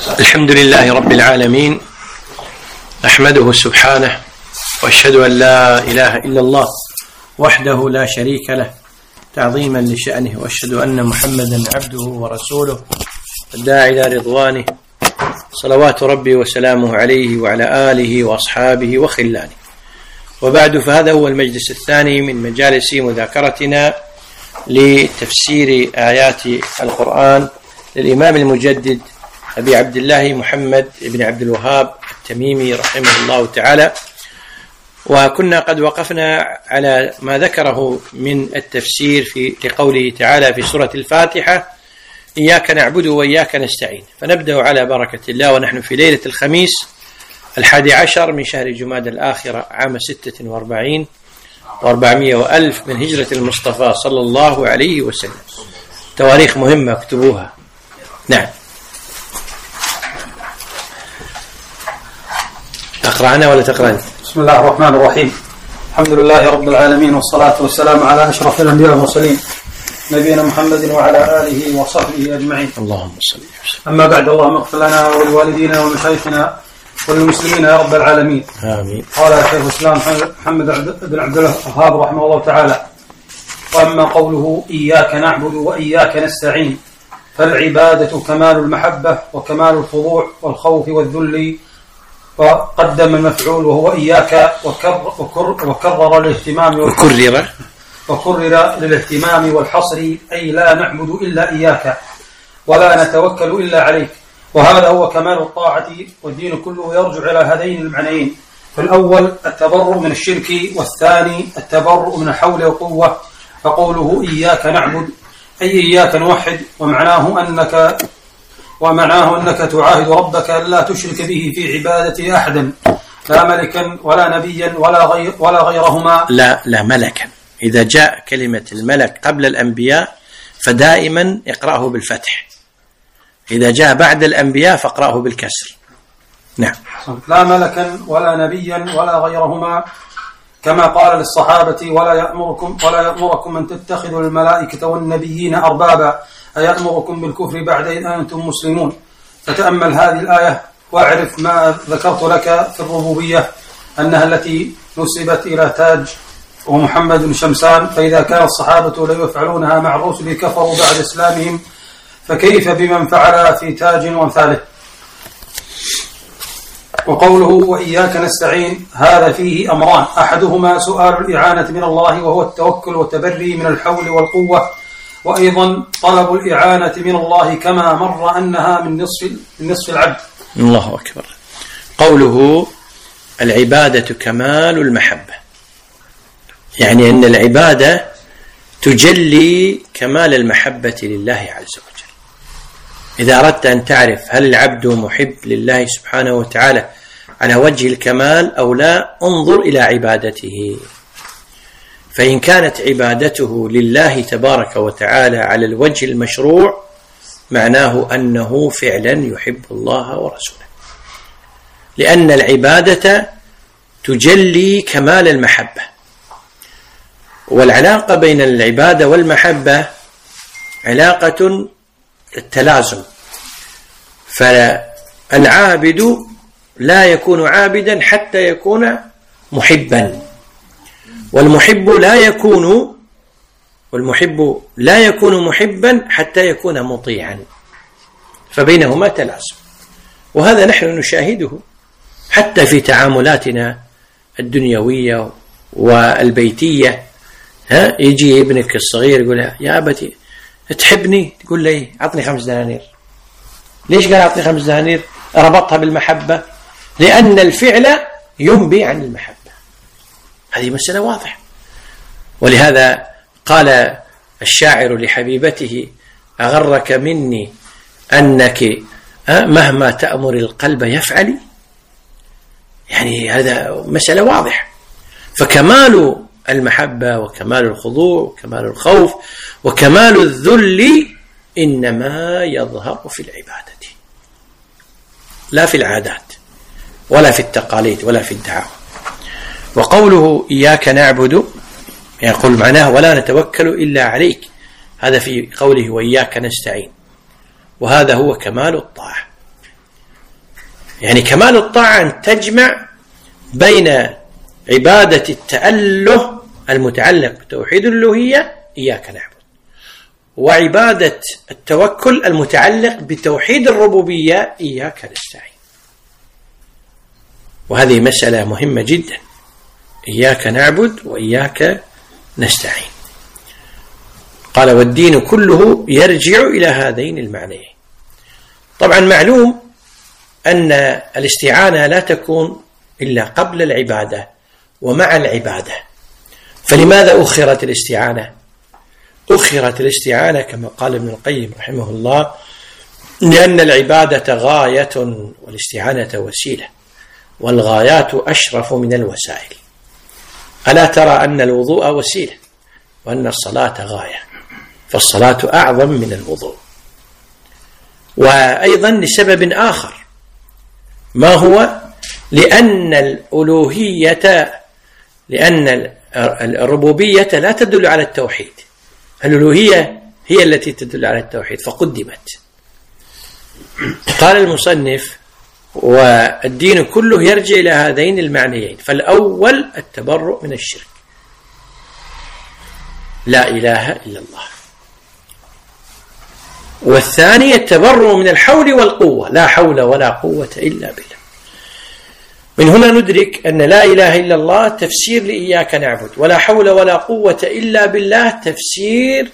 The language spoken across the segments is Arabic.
الحمد لله رب العالمين، أحمده سبحانه وأشهد أن لا إله إلا الله وحده لا شريك له تعظيما لشأنه، وأشهد أن محمدا عبده ورسوله الداعي إلى رضوانه، صلوات ربي وسلامه عليه وعلى آله وأصحابه وخلانه. وبعد، فهذا هو المجلس الثاني من مجالس مذاكرتنا لتفسير آيات القرآن للإمام المجدد أبي عبد الله محمد بن عبد الوهاب التميمي رحمه الله تعالى. وكنا قد وقفنا على ما ذكره من التفسير في قوله تعالى في سورة الفاتحة: إياك نعبد وإياك نستعين. فنبدأ على بركة الله، ونحن في ليلة الخميس 11 من شهر جمادى الآخرة عام 46 و400 وألف من هجرة المصطفى صلى الله عليه وسلم. تواريخ مهمة اكتبوها. نعم، تقرأ أنا ولا تقرأ أنت؟ بسم الله الرحمن الرحيم. الحمد لله رب العالمين، والصلاة والسلام على أشرف الأنبياء والمرسلين نبينا محمد وعلى آله وصحبه أجمعين. اللهم صل وسلم. أما بعد، اللهم اغفر لنا ولوالدينا ومشايخنا وللمسلمين يا رب العالمين. آمين. قال شيخ الإسلام محمد بن عبد الوهاب رحمه الله تعالى: وأما قوله إياك نعبد وإياك نستعين، فالعبادة كمال المحبة وكمال الخضوع والخوف والذل، وقدم المفعول وهو إياك، وكرر الاهتمام وكرر للاهتمام والحصر، أي لا نعبد إلا إياك ولا نتوكل إلا عليك. وهذا هو كمال الطاعة، والدين كله يرجع إلى هذين المعنيين: فالأول التبرؤ من الشرك، والثاني التبرؤ من الحول والقوة. فقوله إياك نعبد أي إياك نوحد، ومعناه أنك تعاهد ربك ألا تشرك به في عبادته أحدا، لا ملكا ولا نبيا ولا غيرهما. لا ملكا. إذا جاء كلمة الملك قبل الأنبياء فدائما اقرأه بالفتح، إذا جاء بعد الأنبياء فاقرأه بالكسر. نعم. لا ملكا ولا نبيا ولا غيرهما، كما قال للصحابة: ولا يأمركم أن تتخذوا الملائكة والنبيين أربابا، أيأمركم بالكفر بعد إذ أنتم مسلمون. فتأمل هذه الآية واعرف ما ذكرت لك في الربوبية، أنها التي نسبت إلى تاج ومحمد بن شمسان، فإذا كان الصحابة لا يفعلونها مع الرسل كفروا بعد إسلامهم، فكيف بمن فعل في تاج وامثاله؟ وقوله وإياك نستعين، هذا فيه أمران: أحدهما سؤال الإعانة من الله، وهو التوكل والتبري من الحول والقوة، وأيضا طلب الإعانة من الله، كما مر أنها من نصف العبد. الله أكبر. قوله العبادة كمال المحبة، يعني أن العبادة تجلي كمال المحبة لله عز وجل. إذا أردت أن تعرف هل العبد محب لله سبحانه وتعالى على وجه الكمال أو لا، انظر إلى عبادته. فإن كانت عبادته لله تبارك وتعالى على الوجه المشروع، معناه أنه فعلا يحب الله ورسوله، لأن العبادة تجلي كمال المحبة. والعلاقة بين العبادة والمحبة علاقة التلازم، فالعابد لا يكون عابدا حتى يكون محبا، والمحب لا يكون محبا حتى يكون مطيعا، فبينهما تلازم. وهذا نحن نشاهده حتى في تعاملاتنا الدنيوية والبيتية. يجي ابنك الصغير يقول: يا أبتي تحبني؟ تقول لي: أعطني 5 دنانير. ليش قال أعطني 5 دنانير؟ ربطها بالمحبة، لأن الفعل ينبي عن المحبة. هذه مسألة واضحة. ولهذا قال الشاعر لحبيبته: أغرك مني أنك مهما تأمر القلب يفعل. يعني هذا مسألة واضحة. فكمال المحبة وكمال الخضوع وكمال الخوف وكمال الذل إنما يظهر في العبادة، لا في العادات ولا في التقاليد ولا في الدعاوى. وقوله إياك نعبد يقول معناه ولا نتوكل إلا عليك، هذا في قوله وإياك نستعين، وهذا هو كمال الطاعة. يعني كمال الطاعة أن تجمع بين عبادة التأله المتعلق بتوحيد الألوهية إياك نعبد، وعبادة التوكل المتعلق بتوحيد الربوبية إياك نستعين. وهذه مسألة مهمة جدا، إياك نعبد وإياك نستعين. قال والدين كله يرجع إلى هذين المعنيين. طبعا معلوم أن الاستعانة لا تكون إلا قبل العبادة ومع العبادة. فلماذا أخرت الاستعانة؟ أخرت الاستعانة كما قال ابن القيم رحمه الله لأن العبادة غاية والاستعانة وسيلة، والغايات أشرف من الوسائل. ألا ترى أن الوضوء وسيلة وأن الصلاة غاية، فالصلاة أعظم من الوضوء. وأيضا لسبب آخر، ما هو؟ لأن الربوبية لا تدل على التوحيد، الألوهية هي التي تدل على التوحيد فقدمت. قال المصنف والدين كله يرجع إلى هذين المعنيين. فالأول التبرؤ من الشرك، لا إله إلا الله. والثاني التبرؤ من الحول والقوة، لا حول ولا قوة إلا بالله. من هنا ندرك أن لا إله إلا الله تفسير لإياك نعبد، ولا حول ولا قوة إلا بالله تفسير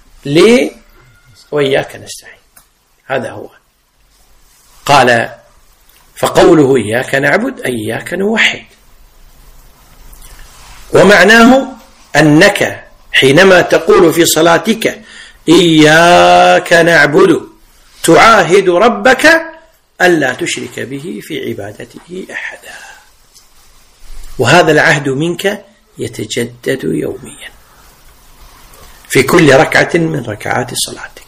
وإياك نستعين. هذا هو. قال فقوله إياك نعبد أي إياك نوحد، ومعناه أنك حينما تقول في صلاتك إياك نعبد تعاهد ربك ألا تشرك به في عبادته أحدا، وهذا العهد منك يتجدد يوميا في كل ركعة من ركعات صلاتك،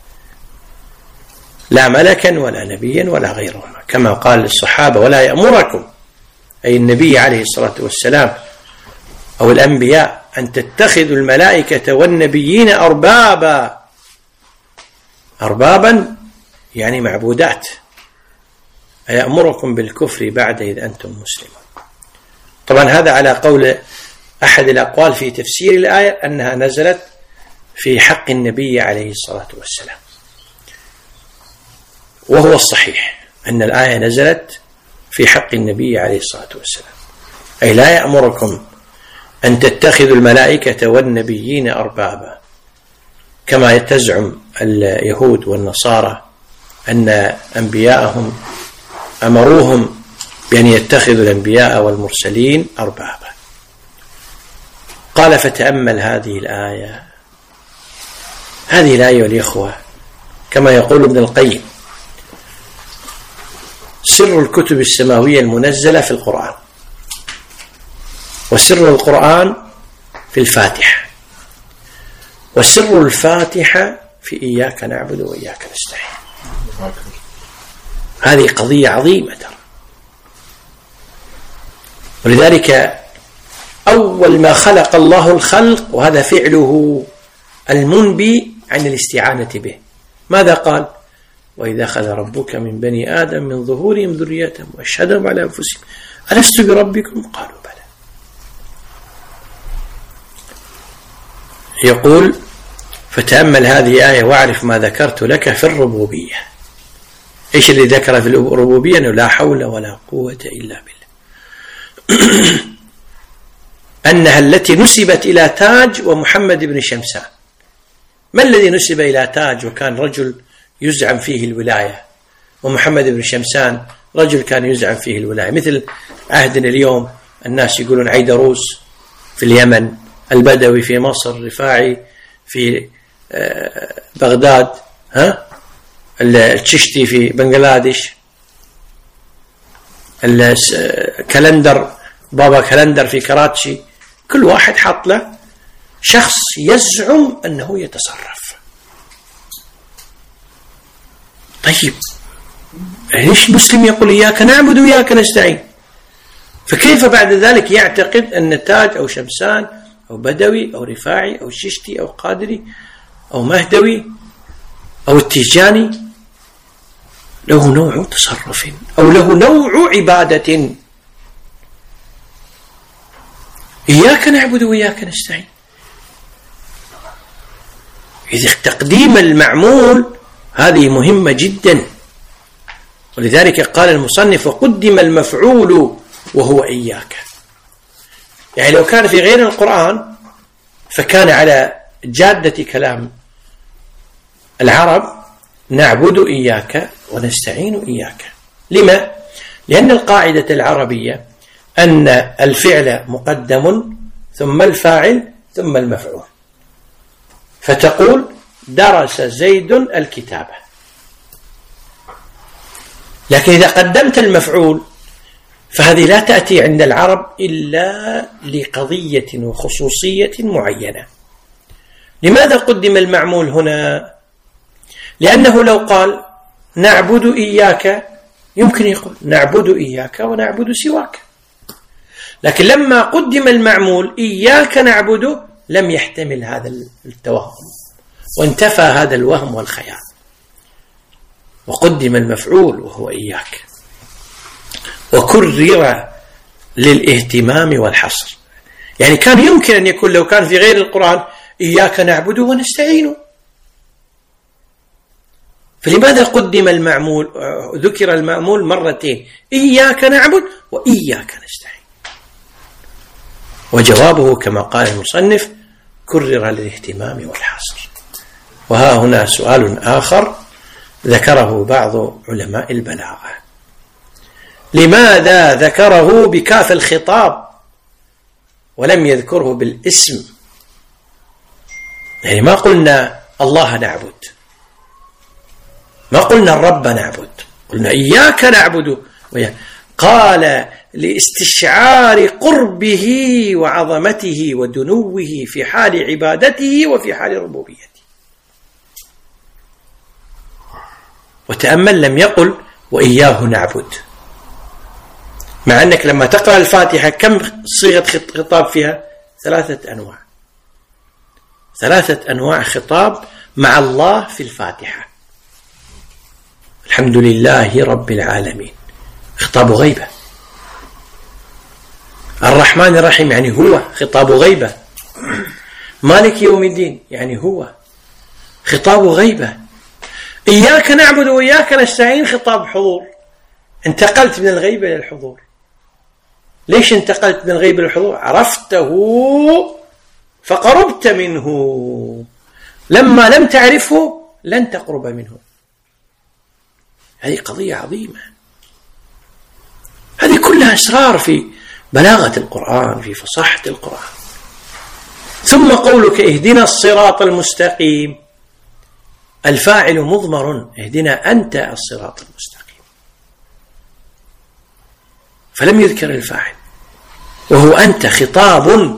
لا ملكا ولا نبيا ولا غيرهما، كما قال للصحابة ولا يأمركم أي النبي عليه الصلاة والسلام أو الأنبياء أن تتخذوا الملائكة والنبيين أربابا يعني معبودات، أيأمركم بالكفر بعد إذ أنتم مسلمون. طبعا هذا على قول أحد الأقوال في تفسير الآية أنها نزلت في حق النبي عليه الصلاة والسلام، وهو الصحيح أن الآية نزلت في حق النبي عليه الصلاة والسلام، أي لا يأمركم أن تتخذوا الملائكة والنبيين أربابا كما تزعم اليهود والنصارى أن أنبياءهم أمروهم بأن يتخذوا الأنبياء والمرسلين أربابا. قال فتأمل هذه الآية والإخوة كما يقول ابن القيم سر الكتب السماوية المنزلة في القرآن، وسر القرآن في الفاتحة، وسر الفاتحة في إياك نعبد وإياك نستعين. هذه قضية عظيمة ترى. ولذلك أول ما خلق الله الخلق، وهذا فعله المنبي عن الاستعانة به، ماذا قال؟ وإذا أخذ ربك من بني آدم من ظهورهم ذريتهم وأشهدهم على أنفسهم ألست بربكم قالوا بلى. يقول فتأمل هذه الآية واعرف ما ذكرت لك في الربوبية. إيش اللي ذكر في الربوبية؟ أنه لا حول ولا قوة إلا بالله. أنها التي نسبت إلى تاج ومحمد بن شمسان. ما الذي نسب إلى تاج وكان رجل يزعم فيه الولاية، ومحمد بن شمسان رجل كان يزعم فيه الولاية؟ مثل عهدنا اليوم الناس يقولون عيدروس في اليمن، البدوي في مصر، الرفاعي في بغداد، التشتي في بنغلاديش، الكالندر بابا كالندر في كراتشي. كل واحد حط له شخص يزعم أنه يتصرف. طيب ليش مسلم يقول إياك نعبد وإياك نستعين؟ فكيف بعد ذلك يعتقد أن تاج أو شمسان أو بدوي أو رفاعي أو ششتي أو قادري أو مهدوي أو التيجاني له نوع تصرف أو له نوع عبادة. إياك نعبد وإياك نستعين، إذا تقديم المعمول هذه مهمة جدا، ولذلك قال المصنف وقدم المفعول وهو إياك. يعني لو كان في غير القرآن فكان على جادة كلام العرب نعبد إياك ونستعين إياك. لما؟ لأن القاعدة العربية أن الفعل مقدم ثم الفاعل ثم المفعول، فتقول درس زيد الكتابة، لكن إذا قدمت المفعول فهذه لا تأتي عند العرب إلا لقضية وخصوصية معينة. لماذا قدم المعمول هنا؟ لأنه لو قال نعبد إياك يمكن يقول نعبد إياك ونعبد سواك، لكن لما قدم المعمول إياك نعبد لم يحتمل هذا التوهم وانتفى هذا الوهم والخيال، وقدم المفعول وهو إياك، وكرر للاهتمام والحصر. يعني كان يمكن أن يكون لو كان في غير القرآن إياك نعبد ونستعين، فلماذا قدم المعمول؟ ذكر المعمول مرتين، إياك نعبد وإياك نستعين، وجوابه كما قال المصنف كرر للاهتمام والحصر. وها هنا سؤال آخر ذكره بعض علماء البلاغة، لماذا ذكره بكاف الخطاب ولم يذكره بالاسم؟ يعني ما قلنا الله نعبد، ما قلنا الرب نعبد، قلنا إياك نعبد وإياك. قال لاستشعار قربه وعظمته ودنوه في حال عبادته وفي حال ربوبيته. وتأمل لم يقل وإياه نعبد، مع أنك لما تقرأ الفاتحة كم صيغة خطاب فيها؟ 3 أنواع، 3 أنواع خطاب مع الله في الفاتحة. الحمد لله رب العالمين خطاب غيبة، الرحمن الرحيم يعني هو خطاب غيبة، مالك يوم الدين يعني هو خطاب غيبة، إياك نعبد وإياك نستعين خطاب حضور. انتقلت من الغيبة إلى الحضور. ليش انتقلت من الغيبة إلى الحضور؟ عرفته فقربت منه، لما لم تعرفه لن تقرب منه. هذه قضية عظيمة، هذه كلها أسرار في بلاغة القرآن، في فصاحة القرآن. ثم قولك اهدنا الصراط المستقيم، الفاعل مضمر، اهدنا أنت الصراط المستقيم، فلم يذكر الفاعل، وهو أنت خطاب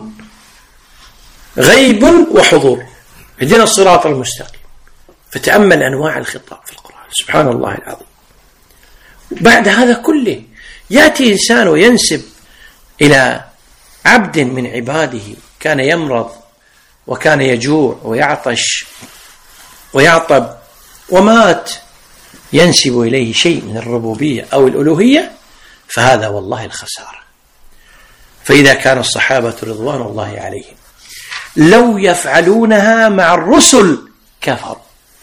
غيب وحضور، اهدنا الصراط المستقيم. فتأمل أنواع الخطاب في القرآن، سبحان الله العظيم. بعد هذا كله يأتي إنسان وينسب إلى عبد من عباده كان يمرض وكان يجوع ويعطش ويعطب ومات، ينسب إليه شيء من الربوبية أو الألوهية، فهذا والله الخسارة. فإذا كان الصحابة رضوان الله عليهم لو يفعلونها مع الرسل كفروا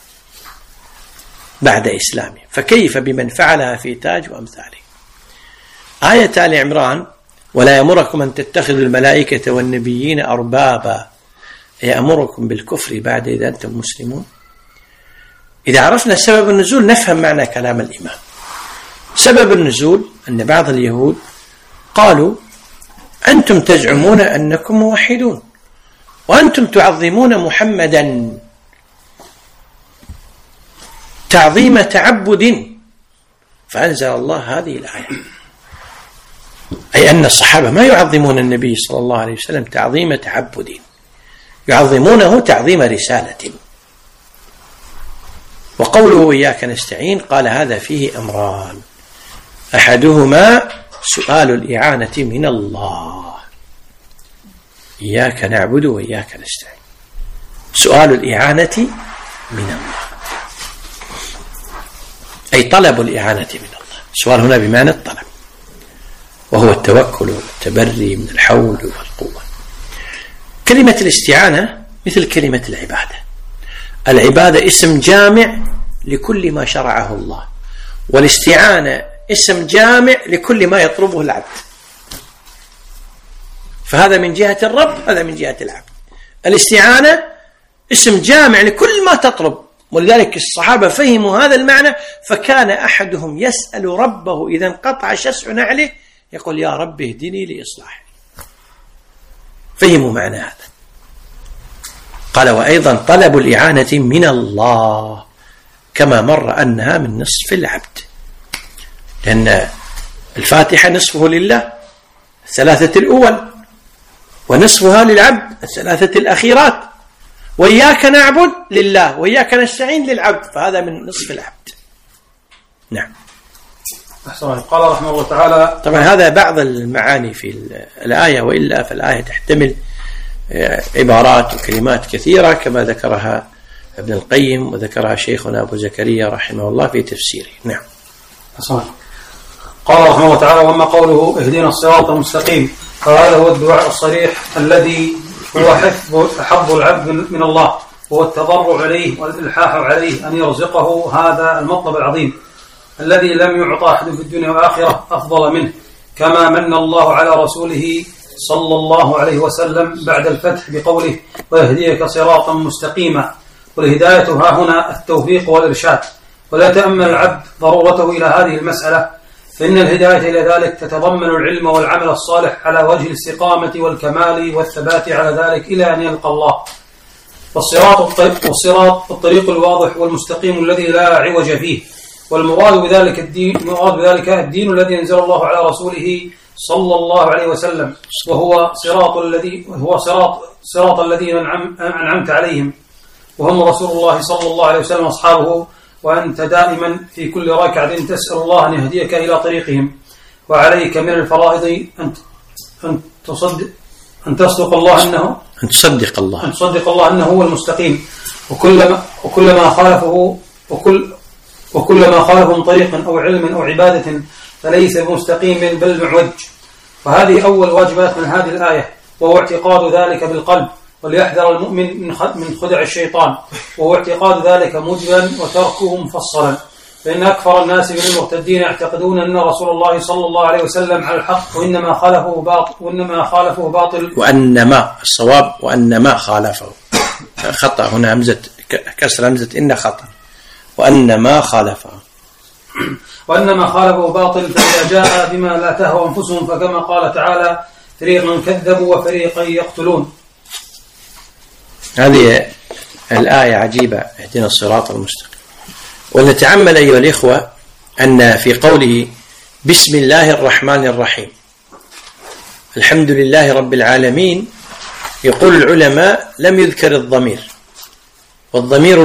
بعد إسلامهم، فكيف بمن فعلها في تاج وأمثاله؟ آية آل عمران ولا يأمركم أن تتخذوا الملائكة والنبيين أربابا، يأمركم بالكفر بعد إذا أنتم مسلمون. إذا عرفنا سبب النزول نفهم معنى كلام الإمام. سبب النزول أن بعض اليهود قالوا أنتم تزعمون أنكم موحدون وأنتم تعظمون محمدا تعظيم تعبد، فأنزل الله هذه الآية، أي أن الصحابة ما يعظمون النبي صلى الله عليه وسلم تعظيم تعبد، يعظمونه تعظيم رسالة. وقوله إياك نستعين قال هذا فيه أمران، أحدهما سؤال الإعانة من الله، إياك نعبد وإياك نستعين، سؤال الإعانة من الله. أي طلب الإعانة من الله. السؤال هنا بمعنى الطلب، وهو التوكل والتبري من الحول والقوة. كلمة الاستعانة مثل كلمة العبادة. العبادة اسم جامع لكل ما شرعه الله، والاستعانة اسم جامع لكل ما يطلبه العبد. فهذا من جهة الرب، هذا من جهة العبد. الاستعانة اسم جامع لكل ما تطلب، ولذلك الصحابة فهموا هذا المعنى، فكان أحدهم يسأل ربه إذا انقطع شسع نعله يقول يا رب اهدني لإصلاحه. فهموا معنى هذا. قال وأيضا طلب الإعانة من الله، كما مر أنها من نصف العبد، لأن الفاتحة نصفه لله الثلاثة الأول، ونصفها للعبد الثلاثة الأخيرات، وإياك نعبد لله وإياك نستعين للعبد، فهذا من نصف العبد. نعم. قال رحمه الله تعالى. طبعا هذا بعض المعاني في الآية، وإلا فالآية تحتمل عبارات وكلمات كثيرة كما ذكرها ابن القيم وذكرها شيخنا أبو زكريا رحمه الله في تفسيره. نعم. قال رحمه الله تعالى وأما قوله اهدنا الصراط المستقيم، فهذا هو الدعاء الصريح الذي هو حفظ العبد من الله، وهو التضرع عليه والإلحاح عليه أن يرزقه هذا المطلب العظيم الذي لم يعطى أحد في الدنيا والآخرة أفضل منه، كما من الله على رسوله صلى الله عليه وسلم بعد الفتح بقوله ويهديك صراطا مستقيما. والهداية ها هنا التوفيق والإرشاد. ولا تأمل العبد ضرورته إلى هذه المسألة، فإن الهداية إلى ذلك تتضمن العلم والعمل الصالح على وجه الاستقامة والكمال والثبات على ذلك إلى أن يلقى الله. والصراط الطريق الواضح والمستقيم الذي لا عوج فيه، والمراد بذلك الدين الذي أنزل الله على رسوله صلى الله عليه وسلم، وهو صراط الذين أنعمت عليهم، وهم رسول الله صلى الله عليه وسلم وأصحابه، وأنت دائما في كل ركعة تسأل الله أن يهديك إلى طريقهم. وعليك من الفرائض أن تصدق الله أنه هو المستقيم، وكل ما خالفه من طريق أو علم أو عبادة فليس بمستقيم بل معوج. وهذه أول واجبات من هذه الآية، وهو اعتقاد ذلك بالقلب، وليحذر المؤمن من خدع الشيطان، وهو اعتقاد ذلك مجملا وتركه مفصلا. فإن أكثر الناس من المرتدين يعتقدون أن رسول الله صلى الله عليه وسلم على الحق، وإنما خالفه باطل، وأنما الصواب وأنما خالفه خطأ هنا، همزة كسر همزة إن خطأ، وأنما خالفه باطل. فإذا جاء بما لا تهوى أنفسهم، فكما قال تعالى فريقا كذبوا وفريقا يقتلون. هذه الآية عجيبة، اهدنا الصراط المستقيم. ولنتعمل أيها الإخوة أن في قوله بسم الله الرحمن الرحيم الحمد لله رب العالمين، يقول العلماء لم يذكر الضمير، والضمير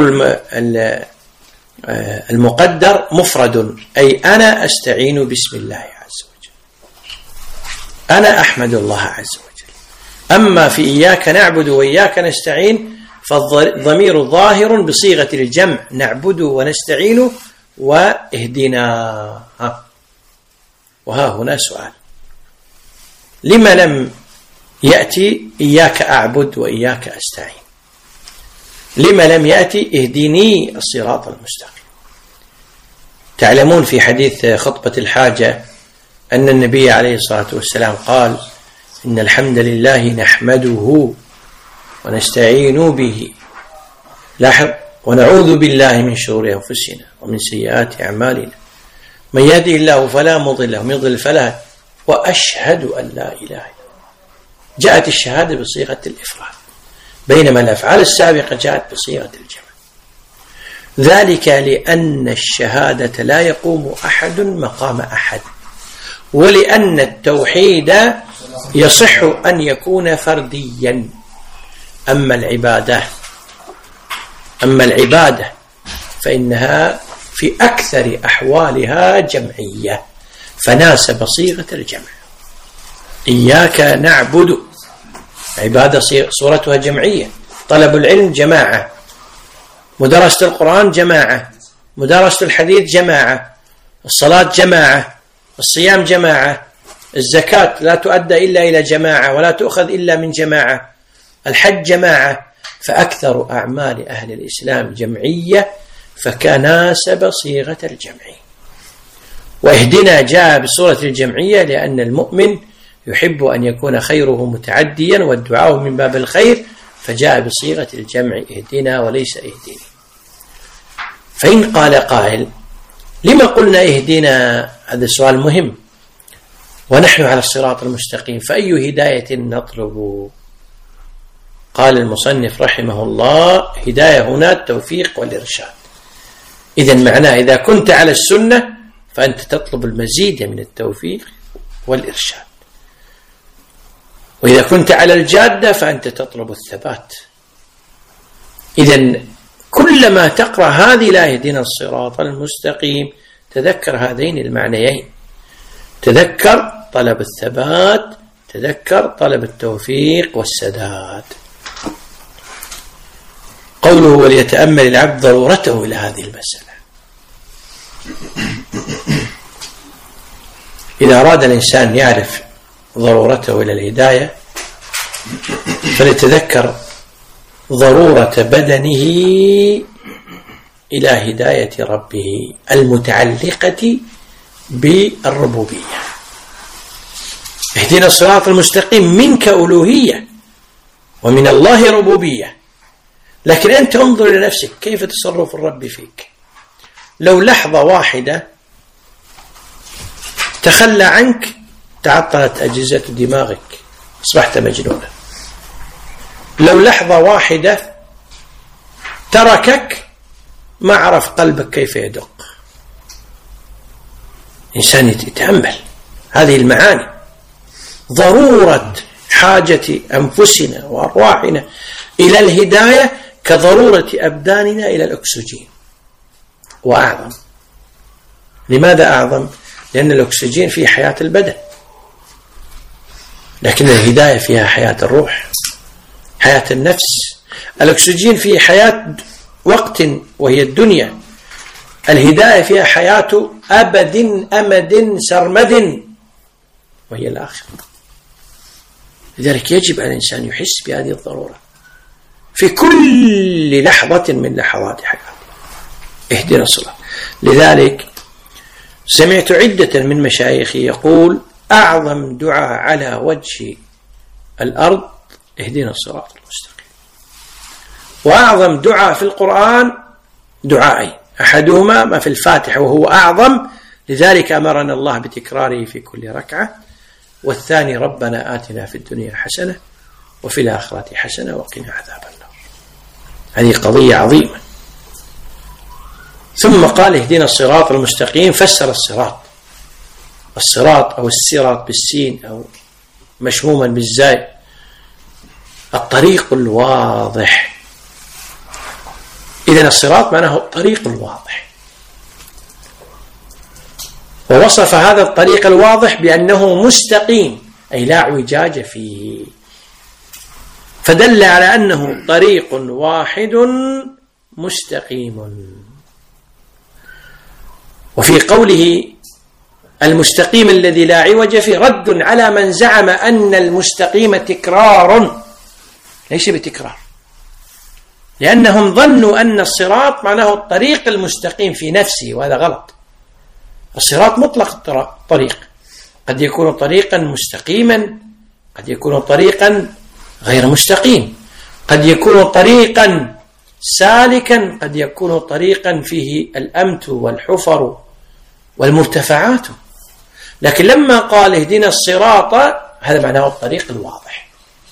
المقدر مفرد، أي أنا أستعين بسم الله عز وجل، أنا أحمد الله عز وجل. أما في إياك نعبد وإياك نستعين فالضمير ظاهر بصيغة الجمع، نعبد ونستعين واهدنا. وها هنا سؤال، لما لم يأتي إياك أعبد وإياك أستعين؟ لما لم يأتي اهدني الصراط المستقيم؟ تعلمون في حديث خطبة الحاجة أن النبي عليه الصلاة والسلام قال إن الحمد لله نحمده ونستعين به، لاحظ، ونعوذ بالله من شرور أنفسنا ومن سيئات أعمالنا، من يهده الله فلا مضل له ومن يضلل فلا، وأشهد أن لا إله إلا الله. جاءت الشهادة بصيغة الإفراد، بينما الأفعال السابقة جاءت بصيغة الجمع. ذلك لأن الشهادة لا يقوم أحد مقام أحد، ولأن التوحيد يصح أن يكون فرديا. أما العبادة فإنها في أكثر أحوالها جمعية، فناسب صيغة الجمع. إياك نعبد عبادة صورتها جمعية، طلب العلم جماعة، مدرسة القرآن جماعة، مدارسة الحديث جماعة، الصلاة جماعة، الصيام جماعة، الزكاة لا تؤدى إلا إلى جماعة ولا تؤخذ إلا من جماعة، الحج جماعة. فأكثر أعمال أهل الإسلام جمعية، فكناسب صيغة الجمع. واهدنا جاء بصورة الجمعية لأن المؤمن يحب أن يكون خيره متعديا والدعاء من باب الخير، فجاء بصيغة الجمع اهدنا وليس اهدني. فإن قال قائل لما قلنا اهدنا؟ هذا سؤال مهم. ونحن على الصراط المستقيم، فأي هداية نطلب؟ قال المصنف رحمه الله هداية هنا التوفيق والإرشاد. إذن معناه إذا كنت على السنة فأنت تطلب المزيد من التوفيق والإرشاد، وإذا كنت على الجادة فأنت تطلب الثبات. إذن كلما تقرأ هذه لا يهدنا الصراط المستقيم تذكر هذين المعنيين، تذكر طلب الثبات، تذكر طلب التوفيق والسداد. قوله وليتأمل العبد ضرورته إلى هذه المسألة. إذا أراد الإنسان يعرف ضرورته إلى الهداية فليتذكر ضرورة بدنه إلى هداية ربه المتعلقة بالربوبية. اهدنا الصراط المستقيم منك ألوهية ومن الله ربوبية، لكن أنت انظر إلى نفسك كيف تصرف الرب فيك. لو لحظة واحدة تخلى عنك تعطلت أجهزة دماغك، أصبحت مجنونا. لو لحظة واحدة تركك ما عرف قلبك كيف يدق. إنسان يتأمل هذه المعاني، ضرورة حاجة أنفسنا وأرواحنا إلى الهداية كضرورة أبداننا إلى الأكسجين، وأعظم. لماذا أعظم؟ لأن الأكسجين فيه حياة البدن، لكن الهداية فيها حياة الروح، حياة النفس. الأكسجين فيه حياة وقت وهي الدنيا، الهداية فيها حياة أبد أمد سرمد وهي الآخرة. لذلك يجب على الإنسان يحس بهذه الضرورة في كل لحظة من لحظات حياته. اهدنا الصراط. لذلك سمعت عدة من مشايخي يقول أعظم دعاء على وجه الأرض اهدنا الصراط المستقيم. وأعظم دعاء في القرآن دعائي، أحدهما ما في الفاتحة وهو أعظم، لذلك أمرنا الله بتكراره في كل ركعة، والثاني ربنا آتنا في الدنيا حسنة وفي الآخرة حسنة وقنا عذاب النار. هذه قضية عظيمة. ثم قال اهدنا الصراط المستقيم، فسر الصراط أو الصراط بالسين أو مشموما بالزاي، الطريق الواضح. إذن الصراط معناه الطريق الواضح، ووصف هذا الطريق الواضح بأنه مستقيم أي لا اعوجاج فيه، فدل على أنه طريق واحد مستقيم. وفي قوله المستقيم الذي لا عوج فيه رد على من زعم أن المستقيم تكرار، ليس بتكرار، لأنهم ظنوا أن الصراط معناه الطريق المستقيم في نفسه، وهذا غلط. الصراط مطلق الطريق، قد يكون طريقا مستقيما، قد يكون طريقا غير مستقيم، قد يكون طريقا سالكا، قد يكون طريقا فيه الأمت والحفر والمرتفعات. لكن لما قال اهدنا الصراط هذا معناه الطريق الواضح.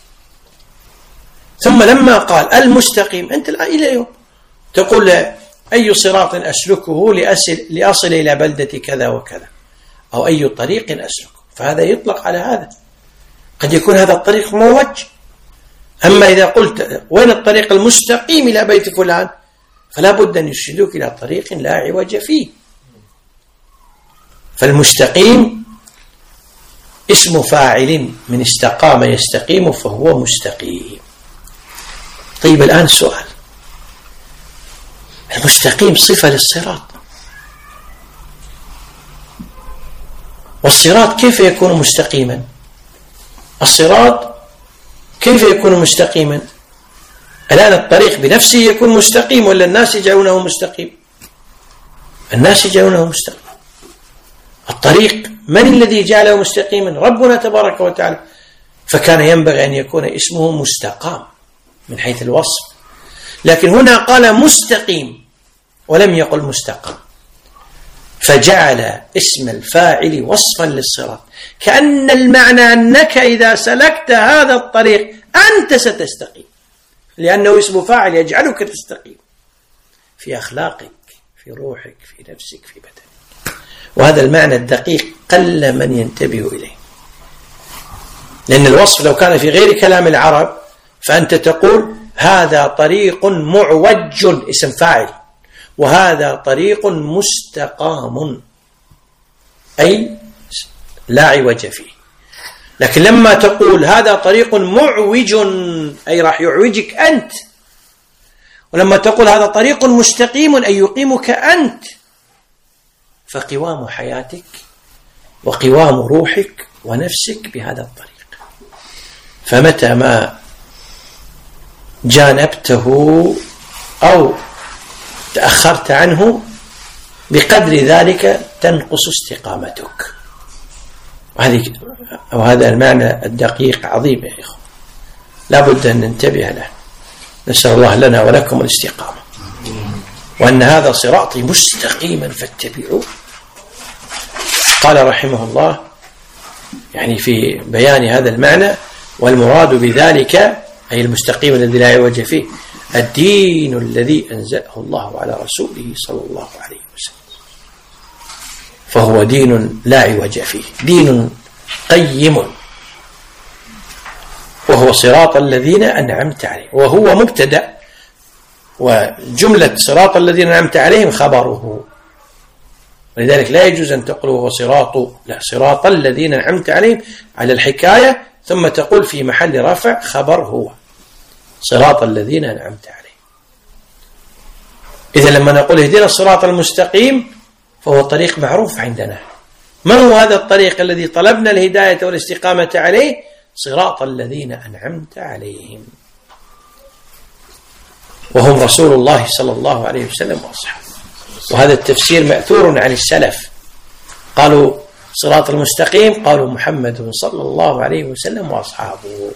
ثم لما قال المستقيم، أنت إلى اليوم تقول أي صراط أسلكه لأصل إلى بلدة كذا وكذا، أو أي طريق أسلكه، فهذا يطلق على هذا. قد يكون هذا الطريق موج. أما إذا قلت وين الطريق المستقيم إلى بيت فلان، فلا بد أن يرشدوك إلى طريق لا عوج فيه. فالمستقيم اسم فاعل من استقام يستقيم، فهو مستقيم. طيب الآن سؤال، المستقيم صفة للصراط، والصراط كيف يكون مستقيما؟ الصراط كيف يكون مستقيما؟ الآن الطريق بنفسه يكون مستقيم ولا الناس يجعلونه مستقيم؟ الناس يجعلونه مستقيم. الطريق من الذي جعله مستقيما؟ ربنا تبارك وتعالى. فكان ينبغي أن يكون اسمه مستقام من حيث الوصف، لكن هنا قال مستقيم ولم يقل مستقام، فجعل اسم الفاعل وصفا للصراط، كأن المعنى أنك إذا سلكت هذا الطريق أنت ستستقيم، لأنه اسم فاعل يجعلك تستقيم في أخلاقك، في روحك، في نفسك، في بدنك. وهذا المعنى الدقيق قل من ينتبه إليه، لأن الوصف لو كان في غير كلام العرب فأنت تقول هذا طريق معوج اسم فاعل، وهذا طريق مستقام أي لا عوج فيه. لكن لما تقول هذا طريق معوج أي راح يعوجك أنت، ولما تقول هذا طريق مستقيم أي يقيمك أنت، فقوام حياتك وقوام روحك ونفسك بهذا الطريق. فمتى ما جانبته أو تأخرت عنه بقدر ذلك تنقص استقامتك. وهذا المعنى الدقيق عظيم يا إخوة، لا بد أن ننتبه له. نسأل الله لنا ولكم الاستقامة، وأن هذا صراطي مستقيما فاتبعوه. قال رحمه الله يعني في بيان هذا المعنى: والمراد بذلك أي المستقيم الذي لا عوج فيه الدين الذي أنزله الله على رسوله صلى الله عليه وسلم، فهو دين لا عوج فيه، دين قيم، وهو صراط الذين أنعمت عليهم، وهو مبتدأ، وجملة صراط الذين أنعمت عليهم خبره، ولذلك لا يجوز أن تقول هو صراط الذين أنعمت عليهم على الحكاية ثم تقول في محل رفع خبر هو صراط الذين أنعمت عليهم. إذا لما نقول اهدنا الصراط المستقيم فهو طريق معروف عندنا. من هو هذا الطريق الذي طلبنا الهداية والاستقامة عليه؟ صراط الذين أنعمت عليهم، وهم رسول الله صلى الله عليه وسلم وأصحابه. وهذا التفسير مأثور عن السلف، قالوا صراط المستقيم، قالوا محمد صلى الله عليه وسلم وأصحابه.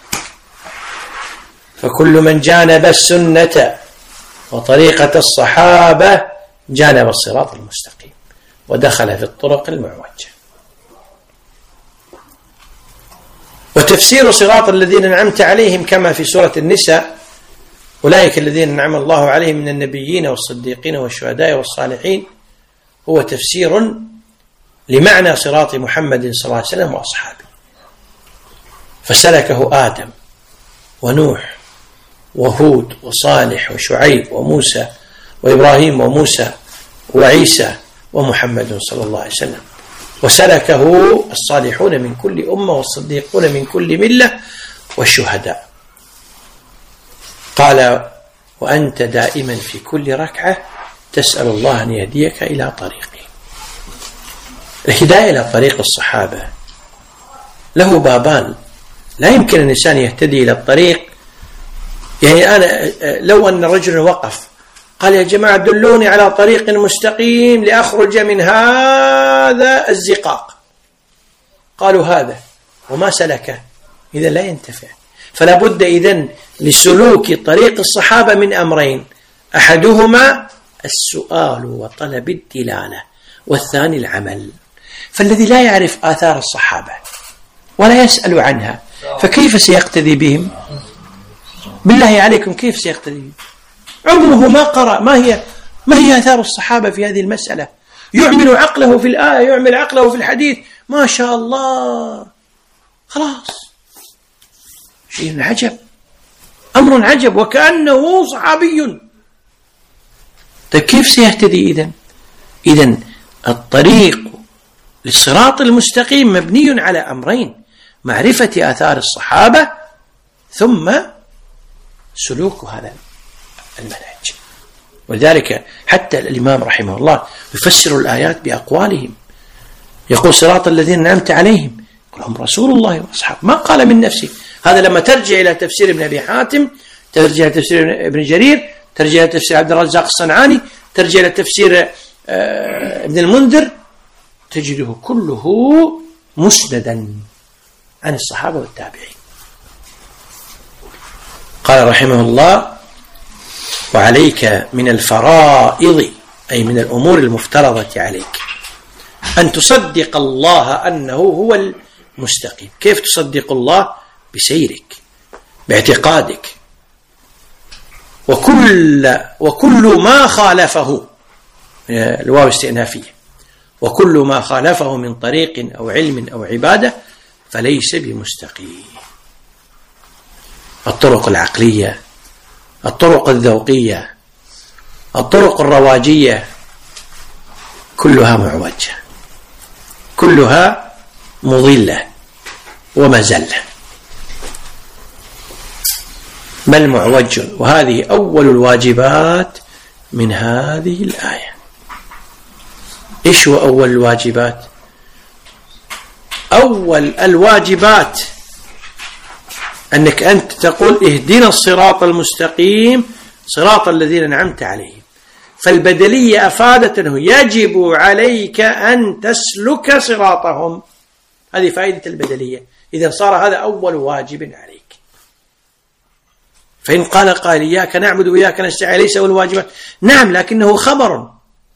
فكل من جانب السنة وطريقة الصحابة جانب الصراط المستقيم ودخل في الطرق المعوجة. وتفسير صراط الذين أنعمت عليهم كما في سورة النساء: أولئك الذين أنعم الله عليهم من النبيين والصديقين والشهداء والصالحين، هو تفسير لمعنى صراط محمد صلى الله عليه وسلم وأصحابه، فسلكه آدم ونوح وهود وصالح وشعيب وموسى وإبراهيم وموسى وعيسى ومحمد صلى الله عليه وسلم، وسلكه الصالحون من كل أمة والصديقون من كل ملة والشهداء. قال: وأنت دائما في كل ركعة تسأل الله أن يهديك إلى طريقه. الهداية إلى طريق الصحابة له بابان، لا يمكن الإنسان يهتدي إلى الطريق. يعني أنا لو أن رجل وقف قال: يا جماعة دلوني على طريق مستقيم لأخرج من هذا الزقاق، قالوا هذا وما سلكه، إذا لا ينتفع. فلا بد إذن لسلوك طريق الصحابة من أمرين: أحدهما السؤال وطلب الدلالة، والثاني العمل. فالذي لا يعرف آثار الصحابة ولا يسأل عنها فكيف سيقتدي بهم؟ بالله عليكم كيف سيقتدي بهم؟ عمره ما قرأ ما هي آثار الصحابة في هذه المسألة. يعمل عقله في الآية، يعمل عقله في الحديث، ما شاء الله، خلاص، شيء عجب، أمر عجب، وكأنه صحابي. طيب كيف سيهتدي إذن الطريق للصراط المستقيم مبني على أمرين: معرفة آثار الصحابة ثم سلوك هذا المنهج. ولذلك حتى الإمام رحمه الله يفسر الآيات بأقوالهم، يقول صراط الذين أنعمت عليهم، يقول هم رسول الله وأصحابه، ما قال من نفسه. هذا لما ترجع إلى تفسير ابن أبي حاتم، ترجع إلى تفسير ابن جرير، ترجع إلى تفسير عبد الرزاق الصنعاني، ترجع إلى تفسير ابن المنذر، تجده كله مسندا عن الصحابة والتابعين. قال رحمه الله: وعليك من الفرائض، أي من الأمور المفترضة عليك، أن تصدق الله أنه هو المستقيم. كيف تصدق الله؟ بسيرك، باعتقادك، وكل ما خالفه، الواو استئنافية، وكل ما خالفه من طريق أو علم أو عبادة فليس بمستقيم. الطرق العقلية، الطرق الذوقية، الطرق الرواجية، كلها معوجة، كلها مضلة ومزلة، بل معوج. وهذه أول الواجبات من هذه الآية. إيش هو أول الواجبات؟ أول الواجبات أنك أنت تقول: اهدنا الصراط المستقيم صراط الذين أنعمت عليهم. فالبدلية أفادت أنه يجب عليك أن تسلك صراطهم. هذه فائدة البدلية. إذا صار هذا أول واجب عليك. فإن قال قائل: إياك نعبد وإياك نستعين، ليس أول الواجبات. نعم، لكنه خبر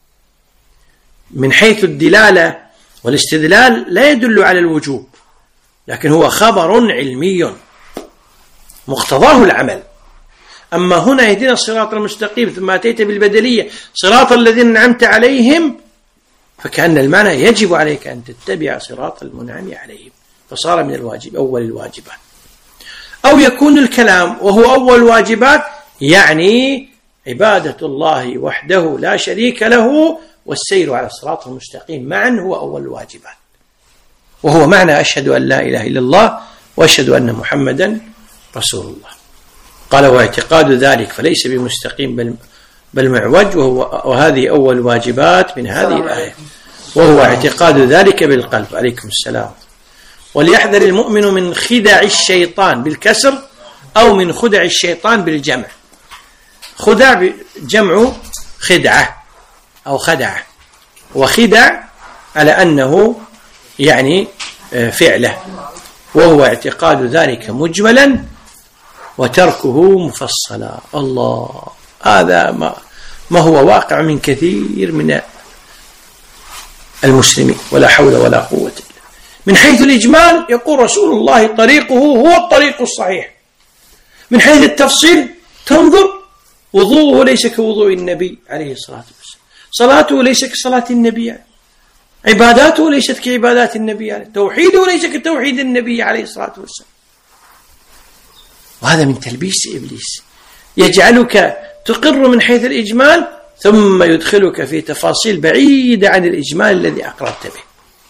من حيث الدلالة والاستدلال لا يدل على الوجوب، لكن هو خبر علمي مقتضاه العمل. أما هنا اهدنا الصراط المستقيم ثم أتيت بالبدلية صراط الذين أنعمت عليهم، فكأن المعنى يجب عليك أن تتبع صراط المنعم عليهم، فصار من الواجب أول الواجبات. أو يكون الكلام وهو أول الواجبات يعني عبادة الله وحده لا شريك له والسير على الصراط المستقيم معا هو أول الواجبات، وهو معنى أشهد أن لا إله إلا الله وأشهد أن محمدا رسول الله. قال: واعتقاد ذلك فليس بمستقيم بل معوج، وهذه أول الواجبات من هذه الآية، وهو اعتقاد ذلك بالقلب. عليكم السلام. وليحذر المؤمن من خدع الشيطان بالكسر أو من خدع الشيطان بالجمع. خدع جمع خدعة أو خدعة، وخدع على أنه يعني فعله، وهو اعتقاد ذلك مجملا وتركه مفصلا. الله، هذا ما هو واقع من كثير من المسلمين، ولا حول ولا قوة إلا. من حيث الإجمال يقول رسول الله طريقه هو الطريق الصحيح. من حيث التفصيل تنظر وضوءه ليس كوضوء النبي عليه الصلاة والسلام، صلاته ليس كصلاة النبي، عباداته ليست كعبادات النبي، توحيده ليس كتوحيد النبي عليه الصلاة والسلام. وهذا من تلبيس إبليس، يجعلك تقر من حيث الإجمال ثم يدخلك في تفاصيل بعيدة عن الإجمال الذي أقررت به.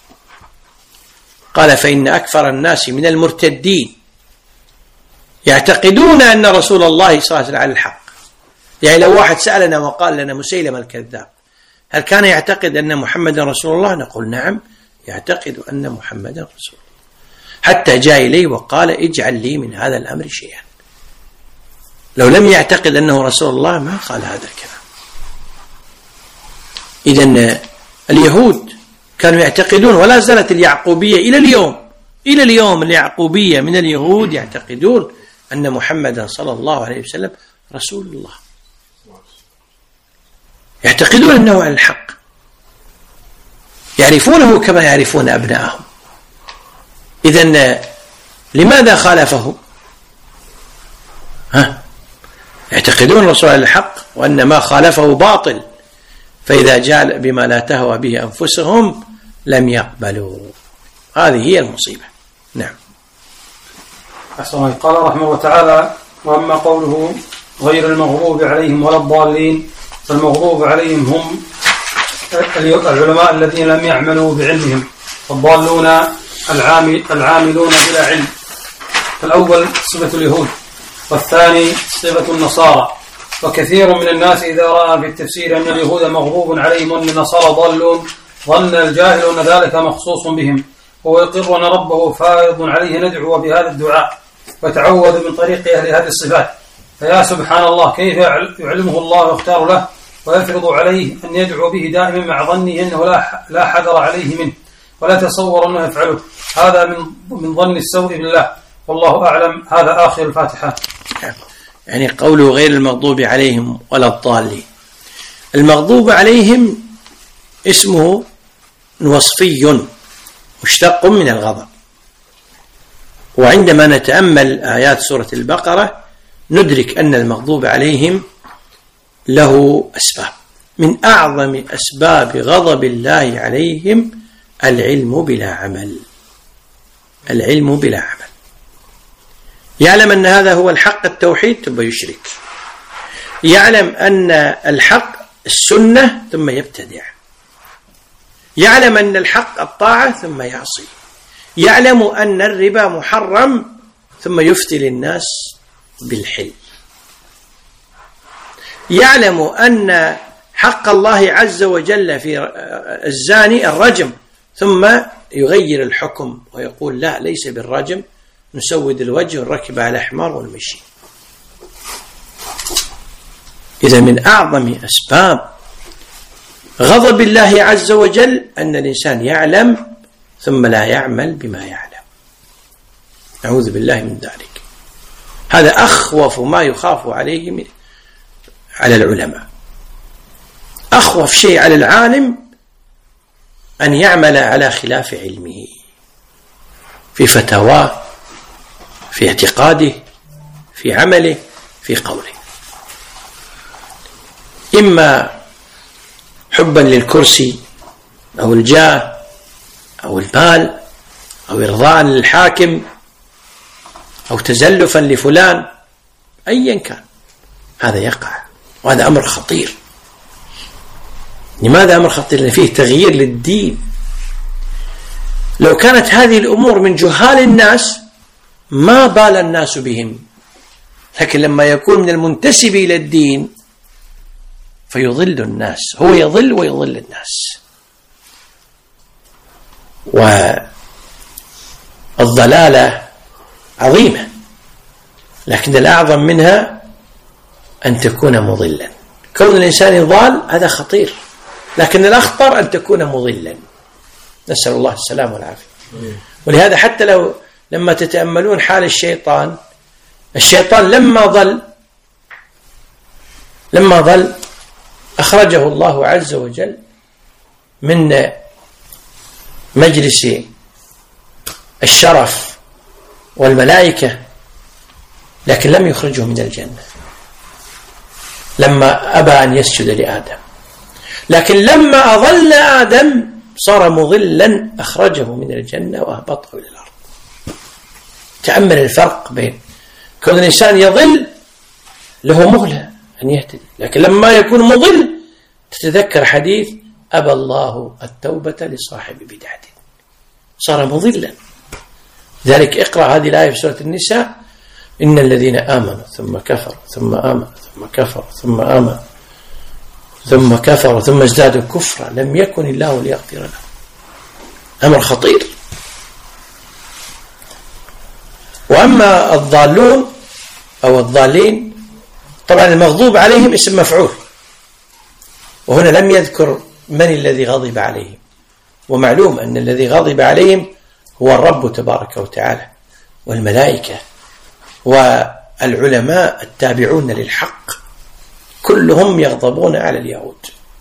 قال: فإن أكثر الناس من المرتدين يعتقدون أن رسول الله صلى الله عليه وسلم على الحق. يعني لو واحد سألنا وقال لنا مسيلمة الكذاب هل كان يعتقد أن محمدا رسول الله؟ نقول: نعم، يعتقد أن محمدا رسول الله، حتى جاء إليه وقال: اجعل لي من هذا الأمر شيئا. لو لم يعتقد أنه رسول الله ما قال هذا الكلام. إذن اليهود كانوا يعتقدون، ولا زالت اليعقوبية إلى اليوم اليعقوبية من اليهود يعتقدون أن محمدا صلى الله عليه وسلم رسول الله، يعتقدون أنه على الحق، يعرفونه كما يعرفون أبنائهم. إذن لماذا خالفه؟ يعتقدون الرسول على الحق وأن ما خالفه باطل، فإذا جاء بما لا تهوى به أنفسهم لم يقبلوا. هذه هي المصيبة. نعم. أحسن. قال رحمه الله تعالى: وأما قوله غير المغضوب عليهم ولا الضالين، فالمغضوب عليهم هم العلماء الذين لم يعملوا بعلمهم، والضالون العاملون بلا علم. فالأول صفة اليهود، والثاني صفة النصارى. وكثير من الناس إذا رأى في التفسير أن اليهود مغضوب عليهم وأن النصارى ضالون ظن الجاهل أن ذلك مخصوص بهم، ويقر أن ربه فائض عليه ندعو بهذا الدعاء وتعوذ من طريق أهل هذه الصفات. فيا سبحان الله، كيف يعلمه الله ويختار له ويفرض عليه أن يدعو به دائما مع ظنه أنه لا حذر عليه منه ولا تصور أنه يفعله. هذا من ظن السوء بالله، والله أعلم. هذا آخر الفاتحة. يعني قوله غير المغضوب عليهم ولا الضالين. المغضوب عليهم اسمه وصفي مشتق من الغضب، وعندما نتأمل آيات سورة البقرة ندرك أن المغضوب عليهم له أسباب. من أعظم أسباب غضب الله عليهم العلم بلا عمل. العلم بلا عمل. يعلم أن هذا هو الحق التوحيد ثم يشرك، يعلم أن الحق السنة ثم يبتدع، يعلم أن الحق الطاعة ثم يعصي، يعلم أن الربا محرم ثم يفتي للناس بالحل، يعلم أن حق الله عز وجل في الزاني الرجم ثم يغير الحكم ويقول لا، ليس بالرجم، نسود الوجه ونركب على حمار ونمشي. إذا من أعظم أسباب غضب الله عز وجل أن الإنسان يعلم ثم لا يعمل بما يعلم. نعوذ بالله من ذلك. هذا أخوف ما يخاف عليه على العلماء. أخوف شيء على العالم أن يعمل على خلاف علمه في فتواه، في اعتقاده، في عمله، في قوله، إما حبا للكرسي أو الجاه أو المال أو إرضاء للحاكم أو تزلفا لفلان، أيا كان هذا يقع، وهذا أمر خطير. لماذا أمر خطير؟ لأن فيه تغيير للدين. لو كانت هذه الأمور من جهال الناس ما بال الناس بهم، لكن لما يكون من المنتسب إلى الدين فيضل الناس، هو يضل ويضل الناس. والضلالة عظيمة، لكن الأعظم منها أن تكون مضلا. كون الإنسان ضال هذا خطير، لكن الأخطر أن تكون مضلا، نسأل الله السلامة والعافية. ولهذا حتى لما تتأملون حال الشيطان لما ضل أخرجه الله عز وجل من مجلس الشرف والملائكة، لكن لم يخرجه من الجنة لما أبى أن يسجد لآدم. لكن لما أضل آدم صار مضلا، أخرجه من الجنة وأهبطه إلى الأرض. تأمل الفرق بين كون الإنسان يضل له مهلة أن يهتدي، لكن لما يكون مضل تتذكر حديث أبى الله التوبة لصاحب بدعة، صار مضلا. ذلك اقرأ هذه الآية في سورة النساء: إن الذين آمنوا ثم كفروا ثم آمنوا ثم كفروا ثم آمنوا ثم كفروا ثم ازدادوا كفرا لم يكن الله ليغفر لهم. أمر خطير. وأما الضالون أو الضالين، طبعا المغضوب عليهم اسم مفعول، وهنا لم يذكر من الذي غضب عليهم، ومعلوم أن الذي غضب عليهم هو الرب تبارك وتعالى والملائكة والعلماء التابعون للحق، كلهم يغضبون على اليهود.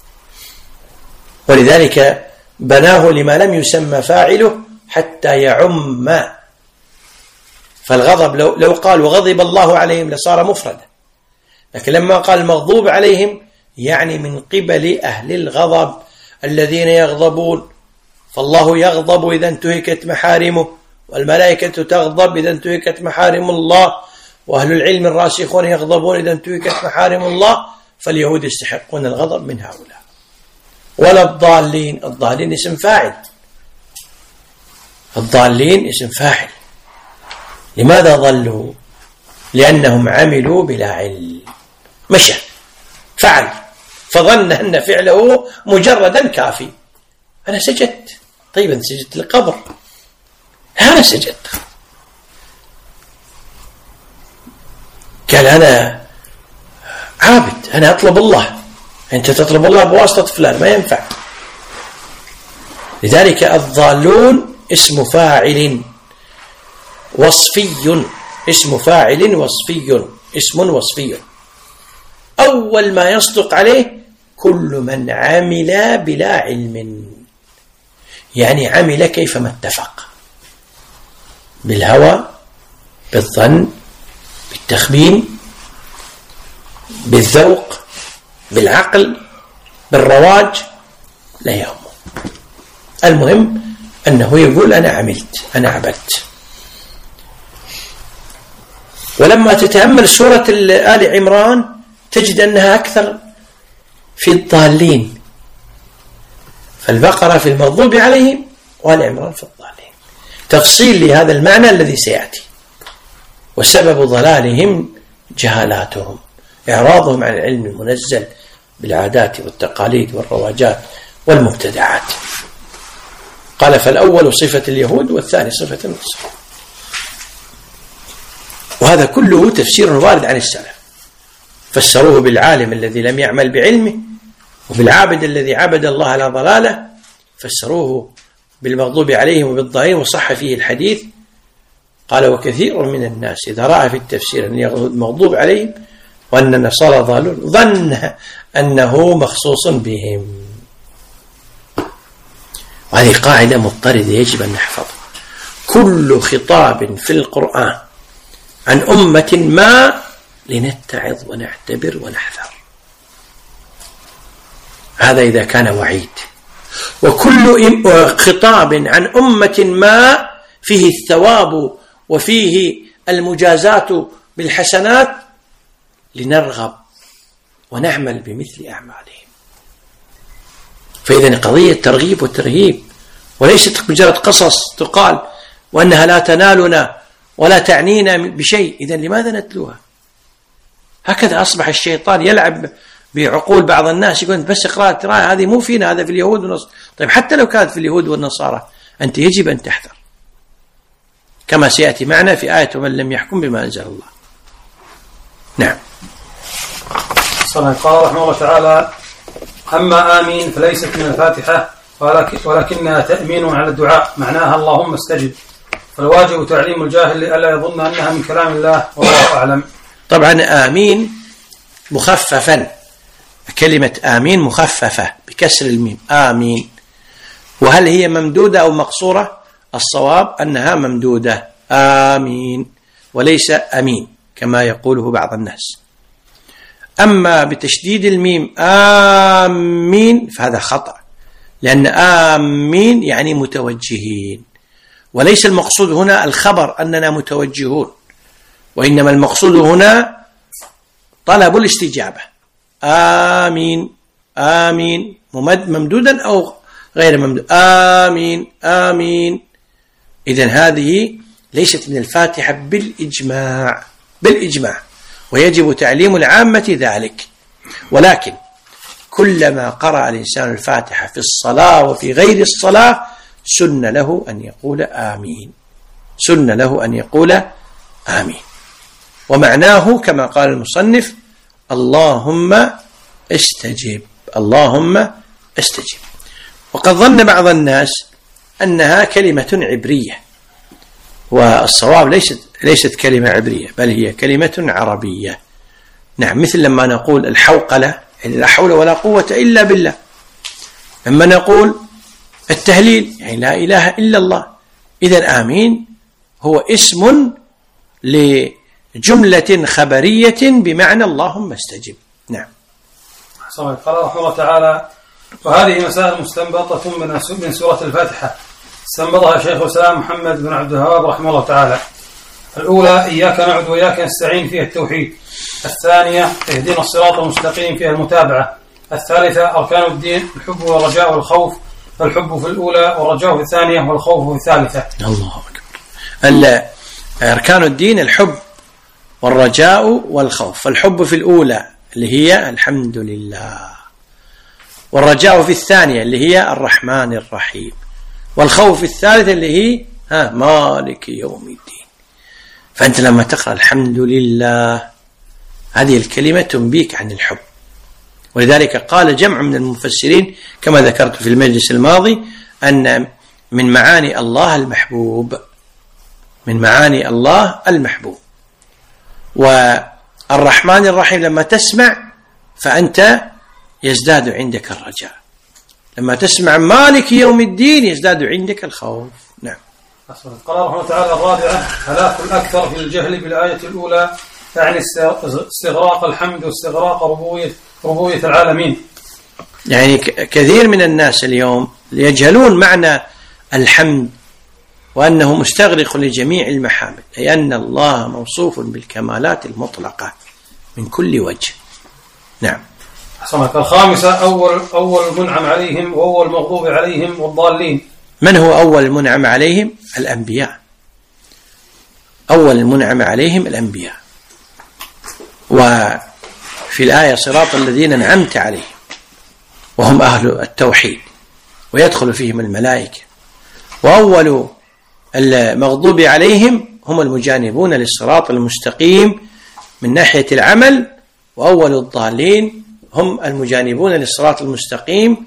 ولذلك بناه لما لم يسمى فاعله حتى يعم. فالغضب لو قال وغضب الله عليهم لصار مفردا، لكن لما قال المغضوب عليهم يعني من قبل أهل الغضب الذين يغضبون. فالله يغضب إذا انتهكت محارمه، والملائكة تغضب إذا انتهكت محارم الله، وأهل العلم الراسخون يغضبون إذا انتهكت محارم الله. فاليهود يستحقون الغضب من هؤلاء. ولا الضالين، الضالين اسم فاعل، الضالين اسم فاعل. لماذا ضلوا؟ لأنهم عملوا بلا علم. مشى فعل فظن أن فعله مجردا كافي، أنا سجدت. طيب أنت سجدت للقبر؟ أنا سجدت. قال أنا عابد، أنا أطلب الله. أنت تطلب الله بواسطة فلان، ما ينفع. لذلك الضالون اسم فاعل وصفي، اسم فاعل وصفي، اسم وصفي. أول ما يصدق عليه كل من عمل بلا علم، يعني عمل كيفما اتفق، بالهوى، بالظن، بالتخمين، بالذوق، بالعقل، بالرواج، لا يهمه. المهم أنه يقول أنا عملت، أنا عبدت. ولما تتأمل سورة آل عمران تجد أنها أكثر في الضالين، فالبقرة في المغضوب عليهم وآل عمران في الضالين، تفصيل لهذا المعنى الذي سيأتي. وسبب ضلالهم جهالاتهم، إعراضهم عن العلم المنزل بالعادات والتقاليد والرواجات والمبتدعات. قال فالأول صفة اليهود والثاني صفة النصارى. وهذا كله تفسير وارد عن السلف، فسروه بالعالم الذي لم يعمل بعلمه، وبالعابد الذي عبد الله على ضلاله، فسروه بالمغضوب عليهم وبالضالين، وصح فيه الحديث قال وكثير من الناس إذا رأى في التفسير أن المغضوب عليهم وأن النصارى ضالون ظن أنه مخصوص بهم. وهذه قاعدة مضطردة يجب أن نحفظها. كل خطاب في القرآن عن أمة ما لنتعظ ونعتبر ونحذر، هذا إذا كان وعيد. وكل خطاب عن أمة ما فيه الثواب وفيه المجازات بالحسنات لنرغب ونعمل بمثل أعمالهم. فإذا قضية ترغيب وترهيب، وليست مجرد قصص تقال وأنها لا تنالنا ولا تعنينا بشيء. إذا لماذا نتلوها؟ هكذا أصبح الشيطان يلعب بعقول بعض الناس، يقول بس اقرأ ترى هذه مو فينا، هذا في اليهود والنصارى. طيب حتى لو كانت في اليهود والنصارى أنت يجب أن تحذر، كما سيأتي معنا في آية ومن لم يحكم بما أنزل الله. نعم. قال رحمه الله تعالى أما آمين فليست من الفاتحة ولكنها تأمين على الدعاء، معناها اللهم استجب، فالواجب تعليم الجاهل لئلا يظن أنها من كلام الله والله أعلم. طبعا آمين مخففا، كلمة آمين مخففة بكسر الميم آمين. وهل هي ممدودة أو مقصورة؟ الصواب أنها ممدودة آمين وليس أمين كما يقوله بعض الناس. أما بتشديد الميم آمين فهذا خطأ، لأن آمين يعني متوجهين، وليس المقصود هنا الخبر أننا متوجهون، وإنما المقصود هنا طلب الاستجابة. آمين آمين ممدودا أو غير ممدود، آمين آمين. إذن هذه ليست من الفاتحة بالإجماع، ويجب تعليم العامة ذلك. ولكن كلما قرأ الإنسان الفاتحة في الصلاة وفي غير الصلاة سن له أن يقول آمين، سن له أن يقول آمين. ومعناه كما قال المصنف اللهم استجب، اللهم استجب. وقد ظن بعض الناس أنها كلمة عبرية، والصواب ليست كلمة عبرية، بل هي كلمة عربية. نعم، مثل لما نقول الحوقلة يعني لا حول ولا قوة إلا بالله، لما نقول التهليل يعني لا إله إلا الله. إذن آمين هو اسم لجملة خبرية بمعنى اللهم استجب. نعم. قال رحمه الله تعالى وهذه مسائل مستنبطة من سورة الفاتحة استنبطها شيخ الإسلام محمد بن عبد الوهاب رحمه الله تعالى. الأولى إياك نعبد وإياك نستعين فيها التوحيد، الثانية اهدنا الصراط المستقيم فيها المتابعة، الثالثة أركان الدين الحب والرجاء والخوف، فالحب في الأولى والرجاء في الثانية والخوف في الثالثة. الله أكبر. أركان الدين الحب والرجاء والخوف، فالحب في الأولى اللي هي الحمد لله، والرجاء في الثانية اللي هي الرحمن الرحيم، والخوف في الثالثة اللي هي مالك يوم الدين. فأنت لما تقرأ الحمد لله هذه الكلمة تنبيك عن الحب، ولذلك قال جمع من المفسرين كما ذكرت في المجلس الماضي أن من معاني الله المحبوب، من معاني الله المحبوب. والرحمن الرحيم لما تسمع فأنت يزداد عندك الرجاء، لما تسمع مالك يوم الدين يزداد عندك الخوف. نعم. قال رحمه تعالى الرابعة: هلاك الأكثر في الجهل بالآية الأولى، يعني استغراق الحمد واستغراق ربوبية العالمين. يعني كثير من الناس اليوم يجهلون معنى الحمد وأنه مستغرق لجميع المحامد، أي أن الله موصوف بالكمالات المطلقة من كل وجه. نعم. حسنك. الخامسة: أول المنعم عليهم وهو المغضوب عليهم والضالين. من هو أول المنعم عليهم؟ الأنبياء. أول المنعم عليهم الأنبياء. وفي الآية صراط الذين أنعمت عليهم وهم أهل التوحيد ويدخل فيهم الملائكة. وأول المغضوب عليهم هم المجانبون للصراط المستقيم من ناحية العمل، وأول الضالين هم المجانبون للصراط المستقيم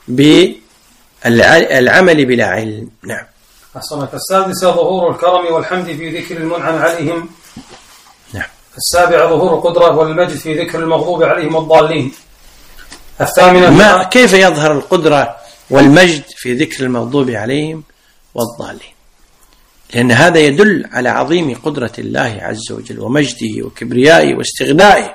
بالعمل بلا علم. نعم. أحسنك. السادسة: ظهور الكرم والحمد في ذكر المنعم عليهم. نعم. السابعة: ظهور القدرة والمجد في ذكر المغضوب عليهم الضالين. الثامنة: كيف يظهر القدرة والمجد في ذكر المغضوب عليهم والضالين؟ لأن هذا يدل على عظيم قدرة الله عز وجل ومجده وكبريائه واستغنائه.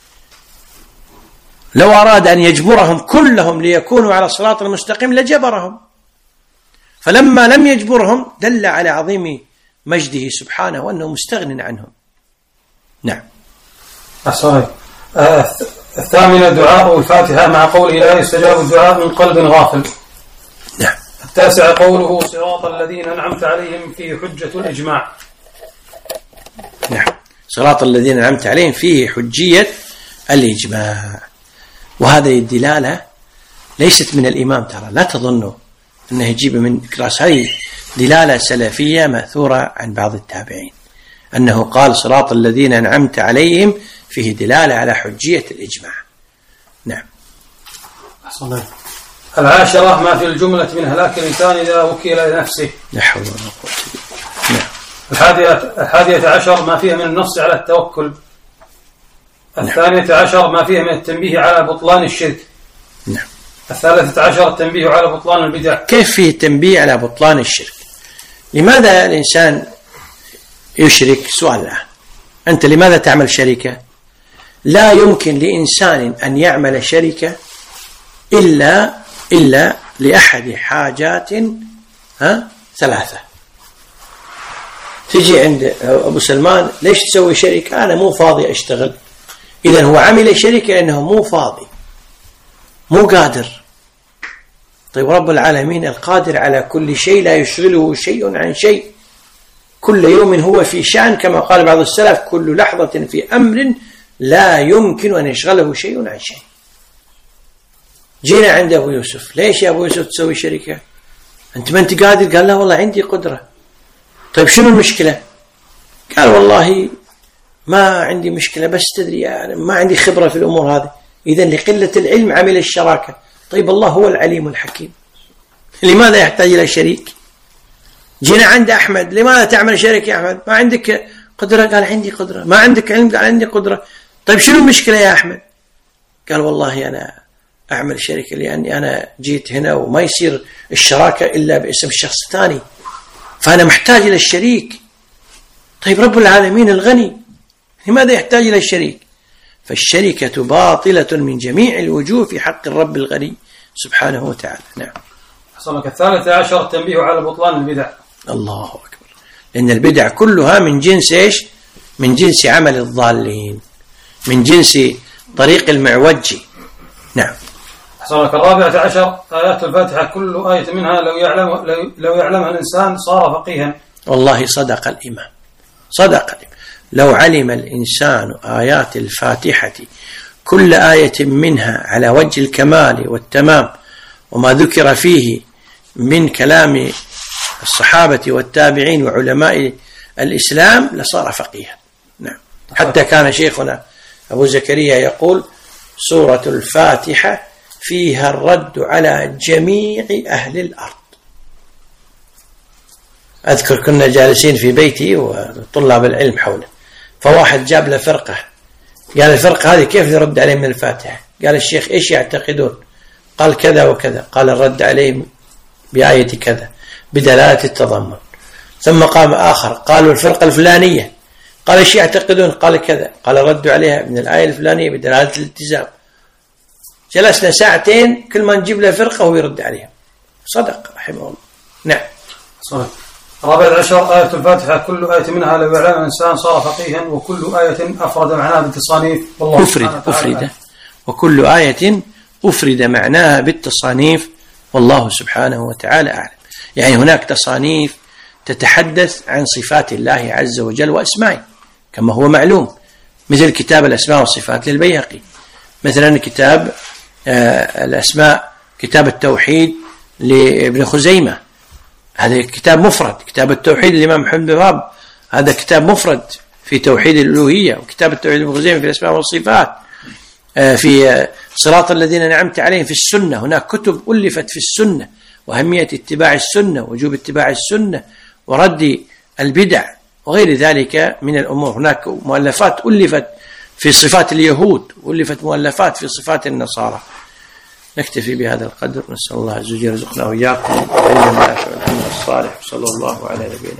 لو أراد أن يجبرهم كلهم ليكونوا على الصراط المستقيم لجبرهم، فلما لم يجبرهم دل على عظيم مجده سبحانه وأنه مستغن عنهم. نعم. أحسنك. الثامنة: دعاء الفاتحة مع قوله لا يستجاب الدعاء من قلب غافل. نعم. التاسعة: قوله صراط الذين أنعمت عليهم فيه حجة الإجماع. نعم. صراط الذين أنعمت عليهم فيه حجية الإجماع. وهذه الدلالة ليست من الإمام، ترى لا تظنوا أنه يجيب من كراس، هذه دلالة سلفية مأثورة عن بعض التابعين أنه قال صراط الذين أنعمت عليهم فيه دلالة على حجية الإجماع. نعم. أحسن. العاشرة: ما في الجملة من هلاك الإنسان إذا وكل إلى نفسه. لا حول ولا قوة إلا بالله. نعم. الحادية عشر: ما فيها من النص على التوكل. الثانية عشر: ما فيها من التنبيه على بطلان الشرك. نعم. الثالثة عشر: التنبيه على بطلان البدع. كيف فيه التنبيه على بطلان الشرك؟ لماذا الإنسان يشرك؟ سؤال الآن، أنت لماذا تعمل شركة؟ لا يمكن لإنسان أن يعمل شركة إلا لأحد حاجات ثلاثة. تجي عند أبو سلمان: ليش تسوي شركة؟ أنا مو فاضي أشتغل. إذن هو عمل شركة لأنه مو فاضي، مو قادر. طيب رب العالمين القادر على كل شيء لا يشغله شيء عن شيء، كل يوم هو في شأن، كما قال بعض السلف: كل لحظة في أمر لا يمكن أن يشغله شيء عن شيء. جينا عند أبو يوسف: ليش يا أبو يوسف تسوي شركة؟ أنت ما أنت قادر؟ قال: لا والله عندي قدرة. طيب شنو المشكلة؟ قال: والله ما عندي مشكلة، بس تدري يعني ما عندي خبرة في الأمور هذه. إذن لقلة العلم عمل الشراكة. طيب الله هو العليم الحكيم، لماذا يحتاج إلى شريك؟ جينا عند أحمد: لماذا تعمل شركة يا أحمد؟ ما عندك قدرة؟ قال: عندي قدرة. ما عندك علم؟ قال: عندي قدرة. طيب شنو المشكلة يا أحمد؟ قال: والله أنا أعمل شركة لأني أنا جيت هنا وما يصير الشراكة إلا باسم الشخص الثاني، فأنا محتاج إلى الشريك. طيب رب العالمين الغني، لماذا يحتاج إلى الشريك؟ فالشركة باطلة من جميع الوجوه في حق الرب الغني سبحانه وتعالى. نعم. حصلك. الثالثة عشر: التنبيه على بطلان البدع. الله أكبر. لأن البدع كلها من جنس إيش؟ من جنس عمل الضالين، من جنس طريق المعوج. نعم. حصلك. الرابعة عشر: آيات الفاتحة كل آية منها لو يعلمها الإنسان صار فقيها. والله صدق الإمام، صدق الإمام. لو علم الإنسان آيات الفاتحة كل آية منها على وجه الكمال والتمام وما ذكر فيه من كلام الصحابة والتابعين وعلماء الإسلام لصار فقيها. نعم. حتى كان شيخنا أبو زكريا يقول سورة الفاتحة فيها الرد على جميع أهل الأرض. أذكر كنا جالسين في بيتي وطلاب العلم حوله، فواحد جاب له فرقة، قال الفرقة هذه كيف يرد عليه من الفاتحة؟ قال الشيخ إيش يعتقدون؟ قال كذا وكذا. قال الرد عليه بآية كذا بدلالة التضمن. ثم قام آخر قالوا الفرقة الفلانية، قال إيش يعتقدون؟ قال كذا. قال ردوا عليها من الآية الفلانية بدلالة الالتزام. جلسنا ساعتين كل ما نجيب له فرقة وهو يرد عليها. صدق رحمه الله. نعم. صحيح. 14 آية الفاتحة كل آية منها لو يعلم الإنسان صار فقيها، وكل آية أفرد معناها بالتصانيف. أفرد وكل آية أفرد معناها بالتصانيف والله سبحانه وتعالى أعلم. يعني هناك تصانيف تتحدث عن صفات الله عز وجل وأسمائه كما هو معلوم، مثل كتاب الأسماء والصفات للبيهقي، مثلا كتاب الأسماء كتاب التوحيد لابن خزيمة، هذا كتاب مفرد. كتاب التوحيد للإمام محمد بن وهب هذا كتاب مفرد في توحيد الألوهية. وكتاب التوحيد لابن خزيمة في الأسماء والصفات. في صراط الذين أنعمت عليهم في السنة، هناك كتب ألفت في السنة وأهمية اتباع السنة ووجوب اتباع السنة ورد البدع وغير ذلك من الأمور. هناك مؤلفات ألفت في صفات اليهود، ألفت مؤلفات في صفات النصارى. نكتفي بهذا القدر، نسأل الله عز وجل يرزقنا وإياكم علما نافعا والعمل الصالح، صلى الله على نبينا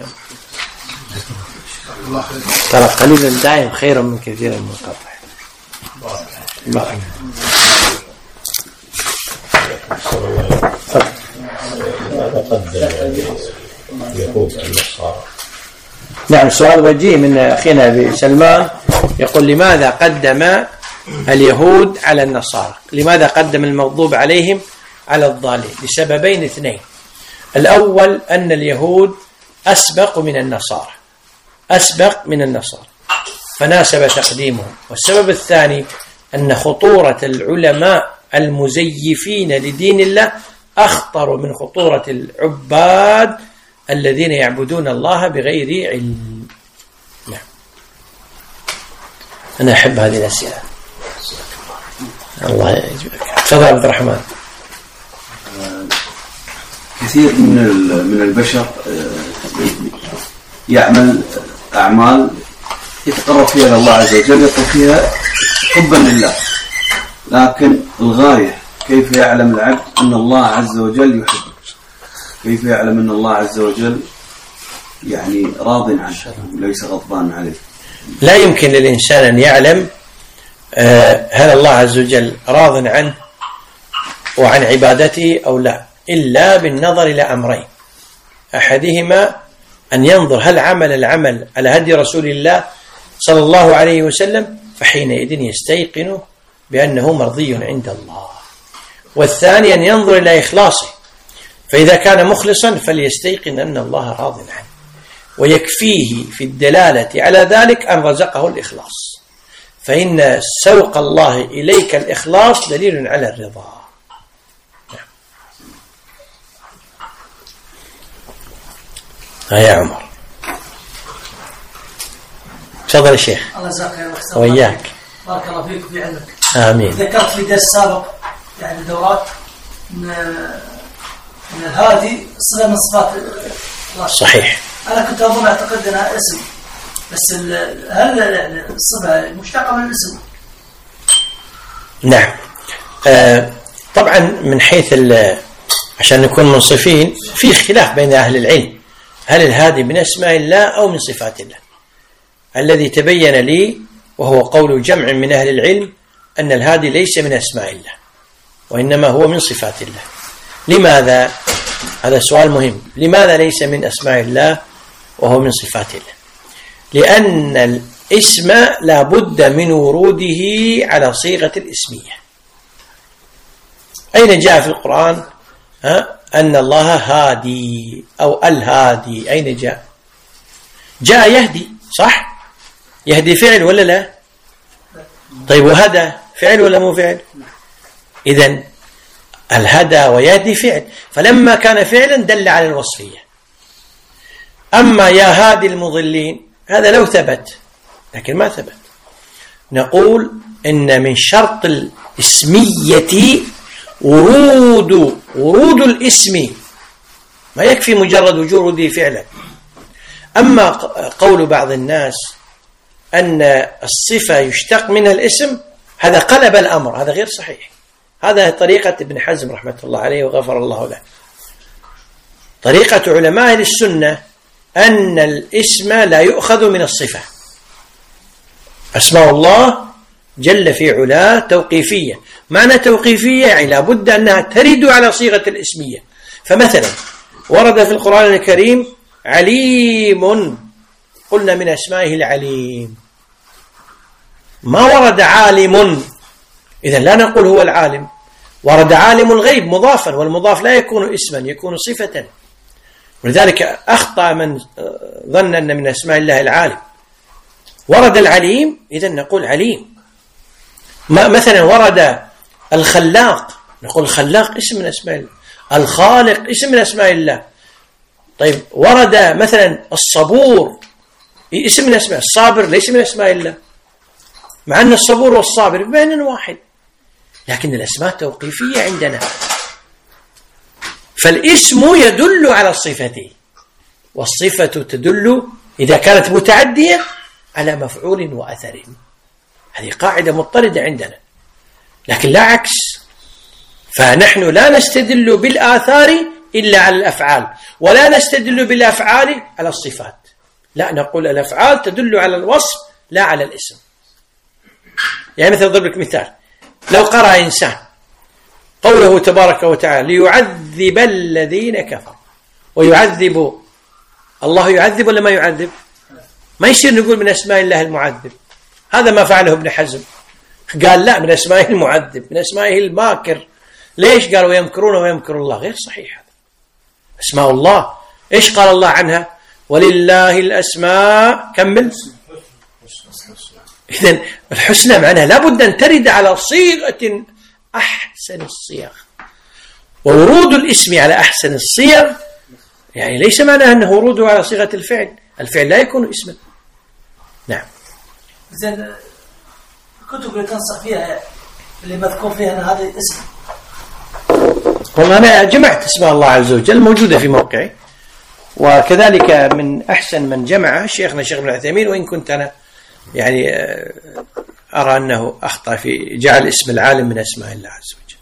محمد. ترى قليل دائم خير من كثير منقطع. بارك. نعم. سؤال وجيه من أخينا أبي سلمان يقول لماذا قدم اليهود على النصارى؟ لماذا قدم المغضوب عليهم على الضالين؟ لسببين اثنين. الأول أن اليهود أسبق من النصارى فناسب تقديمهم. والسبب الثاني أن خطورة العلماء المزيفين لدين الله أخطر من خطورة العباد الذين يعبدون الله بغير علم. نعم. أنا أحب هذه الأسئلة. الله يجزاك. تفضل عبد الرحمن. كثير من البشر يعمل أعمال يتقرب فيها لله عز وجل، يطلب فيها حبا لله، لكن الغاية كيف يعلم العبد أن الله عز وجل يحبه؟ كيف يعلم أن الله عز وجل يعني راض عنه وليس غضبان عليه؟ لا يمكن للإنسان أن يعلم هل الله عز وجل راض عنه وعن عبادته أو لا إلا بالنظر إلى أمرين. أحدهما أن ينظر هل عمل العمل على هدي رسول الله صلى الله عليه وسلم، فحينئذ يستيقن بأنه مرضي عند الله. والثاني أن ينظر إلى إخلاصه، فإذا كان مخلصا فليستيقن أن الله راض عنه، ويكفيه في الدلالة على ذلك أن رزقه الإخلاص، فإن سوق الله إليك الإخلاص دليل على الرضا. يا عمر. تفضل يا شيخ. الله يجزاك خير وإياك. بارك الله فيك وفي علمك. آمين. ذكرت في درس سابق يعني دورات من هذه صفة من صفات الله. صحيح. أنا كنت أعتقد أنها اسم، بس هل الصفة مشتقة من الاسم؟ نعم. طبعا من حيث عشان نكون منصفين في خلاف بين أهل العلم، هل الهادي من أسماء الله أو من صفات الله؟ الذي تبين لي وهو قول جمع من أهل العلم أن الهادي ليس من أسماء الله وإنما هو من صفات الله. لماذا؟ هذا سؤال مهم. لماذا ليس من أسماء الله وهو من صفات الله؟ لأن الاسم لا بد من وروده على صيغة الاسمية. أين جاء في القرآن أن الله هادي أو الهادي؟ أين جاء؟ جاء يهدي، صح؟ يهدي فعل ولا لا؟ طيب وهدى فعل ولا مو فعل؟ إذن الهدى ويهدي فعل، فلما كان فعلا دل على الوصفية. أما يا هادي المضلين هذا لو ثبت، لكن ما ثبت. نقول إن من شرط الاسمية ورود الاسم، ما يكفي مجرد وجوده فعلا. أما قول بعض الناس أن الصفة يشتق منها الاسم، هذا قلب الأمر، هذا غير صحيح. هذا طريقة ابن حزم رحمة الله عليه وغفر الله له. طريقة علماء السنة أن الاسم لا يؤخذ من الصفة. أسماء الله جل في علاه توقيفية. معنى توقيفية يعني لابد أنها ترد على صيغة الاسمية. فمثلا ورد في القرآن الكريم عليم، قلنا من أسمائه العليم. ما ورد عالم، إذن لا نقول هو العالم. ورد عالم الغيب مضافا، والمضاف لا يكون اسما، يكون صفة. ولذلك أخطأ من ظن أن من أسماء الله العالم. ورد العليم، إذن نقول عليم. مثلا ورد الخلاق، نقول الخلاق اسم من أسماء الله. الخالق اسم من أسماء الله. طيب ورد مثلا الصبور اسم من أسماء، الصابر ليس من أسماء الله، مع أن الصبور والصابر بمعنى واحد، لكن الأسماء توقيفية عندنا. فالاسم يدل على الصفة، والصفة تدل إذا كانت متعدية على مفعول وأثر. هذه قاعدة مضطردة عندنا، لكن لا عكس. فنحن لا نستدل بالآثار إلا على الأفعال، ولا نستدل بالأفعال على الصفات. لا، نقول الأفعال تدل على الوصف لا على الاسم. يعني مثلا أضرب لك مثال، لو قرأ إنسان قوله تبارك وتعالى ليعذب الذين كفروا، ويعذب، الله يعذب ولا ما يعذب؟ ما يصير نقول من أسماء الله المعذب. هذا ما فعله ابن حزم، قال لا، من أسمائه المعذب، من أسمائه الماكر. ليش؟ قال ويمكرون ويمكر الله. غير صحيح. هذا أسماء الله إيش قال الله عنها؟ ولله الأسماء كمل. إذن الحسنى معناها لابد أن ترد على صيغة أحسن الصيغ، وورود الاسم على أحسن الصيغ يعني ليس معناه أنه وروده على صيغة الفعل. الفعل لا يكون اسما. نعم. إذن الكتب اللي تنصح فيها اللي مذكور فيها أن هذا اسم، والله أنا جمعت اسماء الله عز وجل موجودة في موقعي، وكذلك من أحسن من جمع شيخنا الشيخ ابن عثيمين، وإن كنت أنا يعني أرى أنه أخطأ في جعل اسم العالم من أسماء الله عز وجل.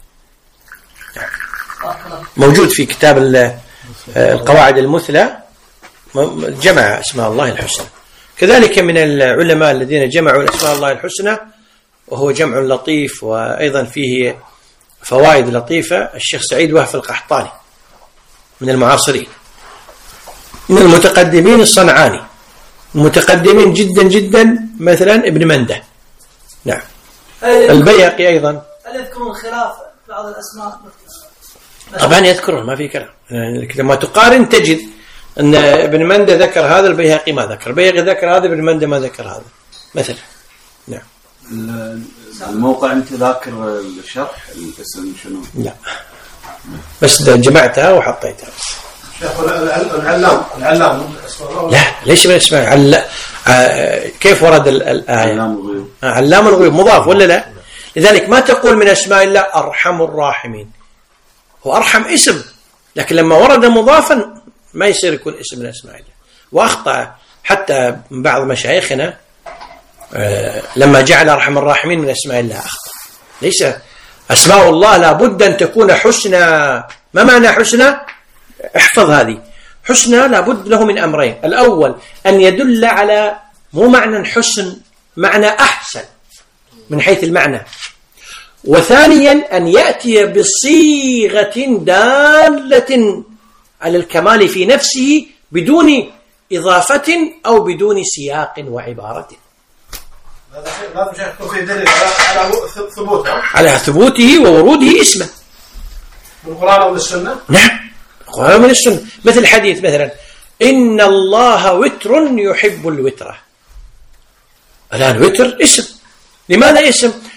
موجود في كتاب القواعد المثلى، جمع أسماء الله الحسنى. كذلك من العلماء الذين جمعوا أسماء الله الحسنى وهو جمع لطيف وأيضا فيه فوائد لطيفة الشيخ سعيد وهف القحطاني من المعاصرين، من المتقدمين الصنعاني، المتقدمين جدا جدا، مثلا ابن منده. نعم. البيهقي أيضا. هل يذكرون خلاف بعض الأسماء؟ طبعا يذكرون، ما في كلام. لما تقارن تجد أن ابن منده ذكر هذا، البيهقي ما ذكر، البيهقي ذكر هذا، ابن منده ما ذكر هذا مثلا. نعم. الموقع أنت ذاكر الشرح الاسم شنو؟ لا، بس جمعتها وحطيتها. شيخ العلام لا، ليش من اسمه كيف ورد الآية؟ علام الغيوب مضاف ولا لا؟ لذلك ما تقول من أسماء الله أرحم الراحمين. هو أرحم اسم، لكن لما ورد مضافا ما يصير يكون اسم من أسماء الله. وأخطأ حتى بعض مشايخنا لما جعل أرحم الراحمين من أسماء الله، أخطأ. ليس أسماء الله لابد أن تكون حسنى. ما معنى حسنى؟ احفظ هذه. حسنى لابد له من أمرين: الأول أن يدل على مو معنى حسن، معنى أحسن من حيث المعنى. وثانيا أن يأتي بصيغة دالة على الكمال في نفسه بدون إضافة أو بدون سياق وعبارة. لا في دليل على ثبوته، على ثبوته ووروده اسمه من القرآن أو من السنة. نعم، القرآن من السنة. مثل حديث مثلا إن الله وتر يحب الوتر. الآن وتر اسم. لماذا اسم؟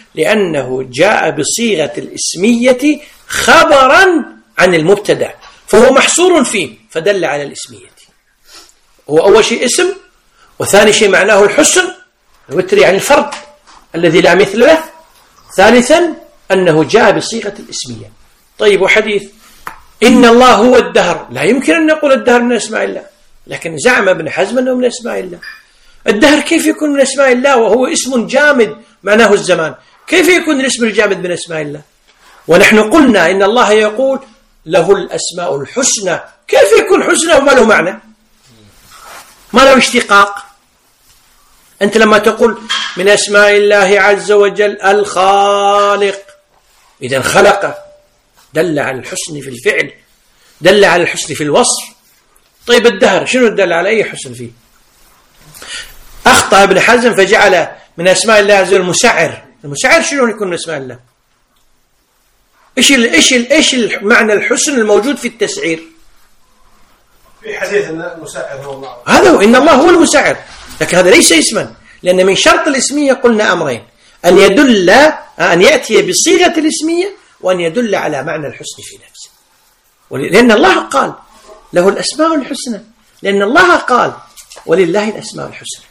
لأنه جاء بصيغة الاسمية خبرا عن المبتدأ، فهو محصور فيه فدل على الاسمية. هو أول شيء اسم، وثاني شيء معناه الحسن، الوتر يعني الفرد الذي لا مثل له، ثالثا أنه جاء بصيغة الاسمية. طيب، وحديث إن الله هو الدهر، لا يمكن أن نقول الدهر من أسماء الله، لكن زعم ابن حزم أنه من أسماء الله. الدهر كيف يكون من أسماء الله وهو اسم جامد معناه الزمان؟ كيف يكون الاسم الجامد من أسماء الله؟ ونحن قلنا إن الله يقول له الأسماء الحسنى، كيف يكون حسنى وما له معنى؟ ما له اشتقاق. أنت لما تقول من أسماء الله عز وجل الخالق، إذن خلق دل على الحسن في الفعل، دل على الحسن في الوصف. طيب الدهر شنو دل على أي حسن فيه؟ أخطأ ابن حزم فجعل من أسماء الله عز وجل المسعر. المسعر شنو يكون من أسماء الله؟ إيش معنى الحسن الموجود في التسعير؟ في حديث أن المسعر هو الله، هذا هو، إن الله هو المسعر، لكن هذا ليس اسما، لأن من شرط الاسمية قلنا أمرين: أن يأتي بصيغة الاسمية، وأن يدل على معنى الحسن في نفسه. لأن الله قال له الأسماء الحسنى، لأن الله قال ولله الأسماء الحسنى.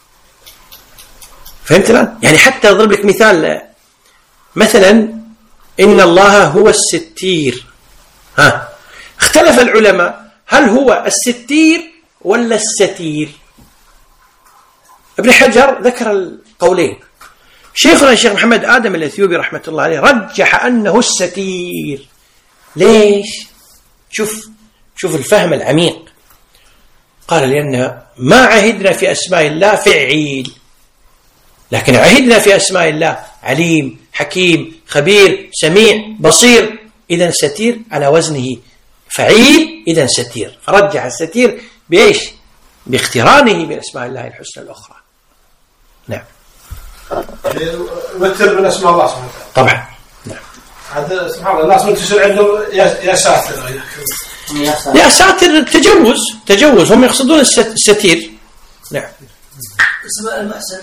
فهمت الآن؟ يعني حتى أضرب لك مثال، مثلا إن الله هو الستير. اختلف العلماء هل هو الستير ولا الستير؟ ابن حجر ذكر القولين. شيخنا الشيخ محمد آدم الأثيوبي رحمة الله عليه رجح أنه الستير. ليش؟ شوف الفهم العميق. قال لأن ما عهدنا في أسماء الله فعيل، لكن عهدنا في أسماء الله عليم، حكيم، خبير، سميع، بصير. إذن ستير على وزنه فعيل، إذن ستير. فرجح الستير بإيش؟ باقترانه بأسماء الله الحسنى الأخرى. نعم. وتر من أسماء الله سبحانه وتعالى. طبعا. نعم. هذا سبحان الله الناس منتشر عندهم يا ساتر. يا ساتر تجوز، هم يقصدون الستير. نعم. اسم المحسن.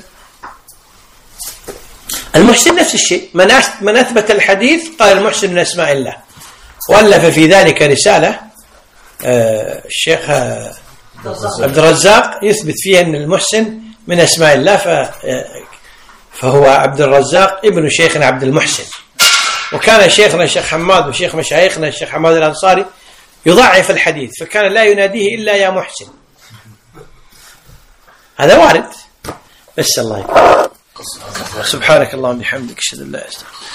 المحسن نفس الشيء، من أثبت الحديث قال المحسن من أسماء الله. وألف في ذلك رسالة الشيخ عبد الرزاق يثبت فيها أن المحسن من أسماء الله، فهو عبد الرزاق ابن شيخنا عبد المحسن. وكان شيخنا الشيخ حماد وشيخ مشايخنا الشيخ حماد الأنصاري يضاعف الحديث، فكان لا يناديه إلا يا محسن. هذا وارد. بس الله يكرمك. سبحانك اللهم وبحمدك، اشهد ان لا اله الا انت.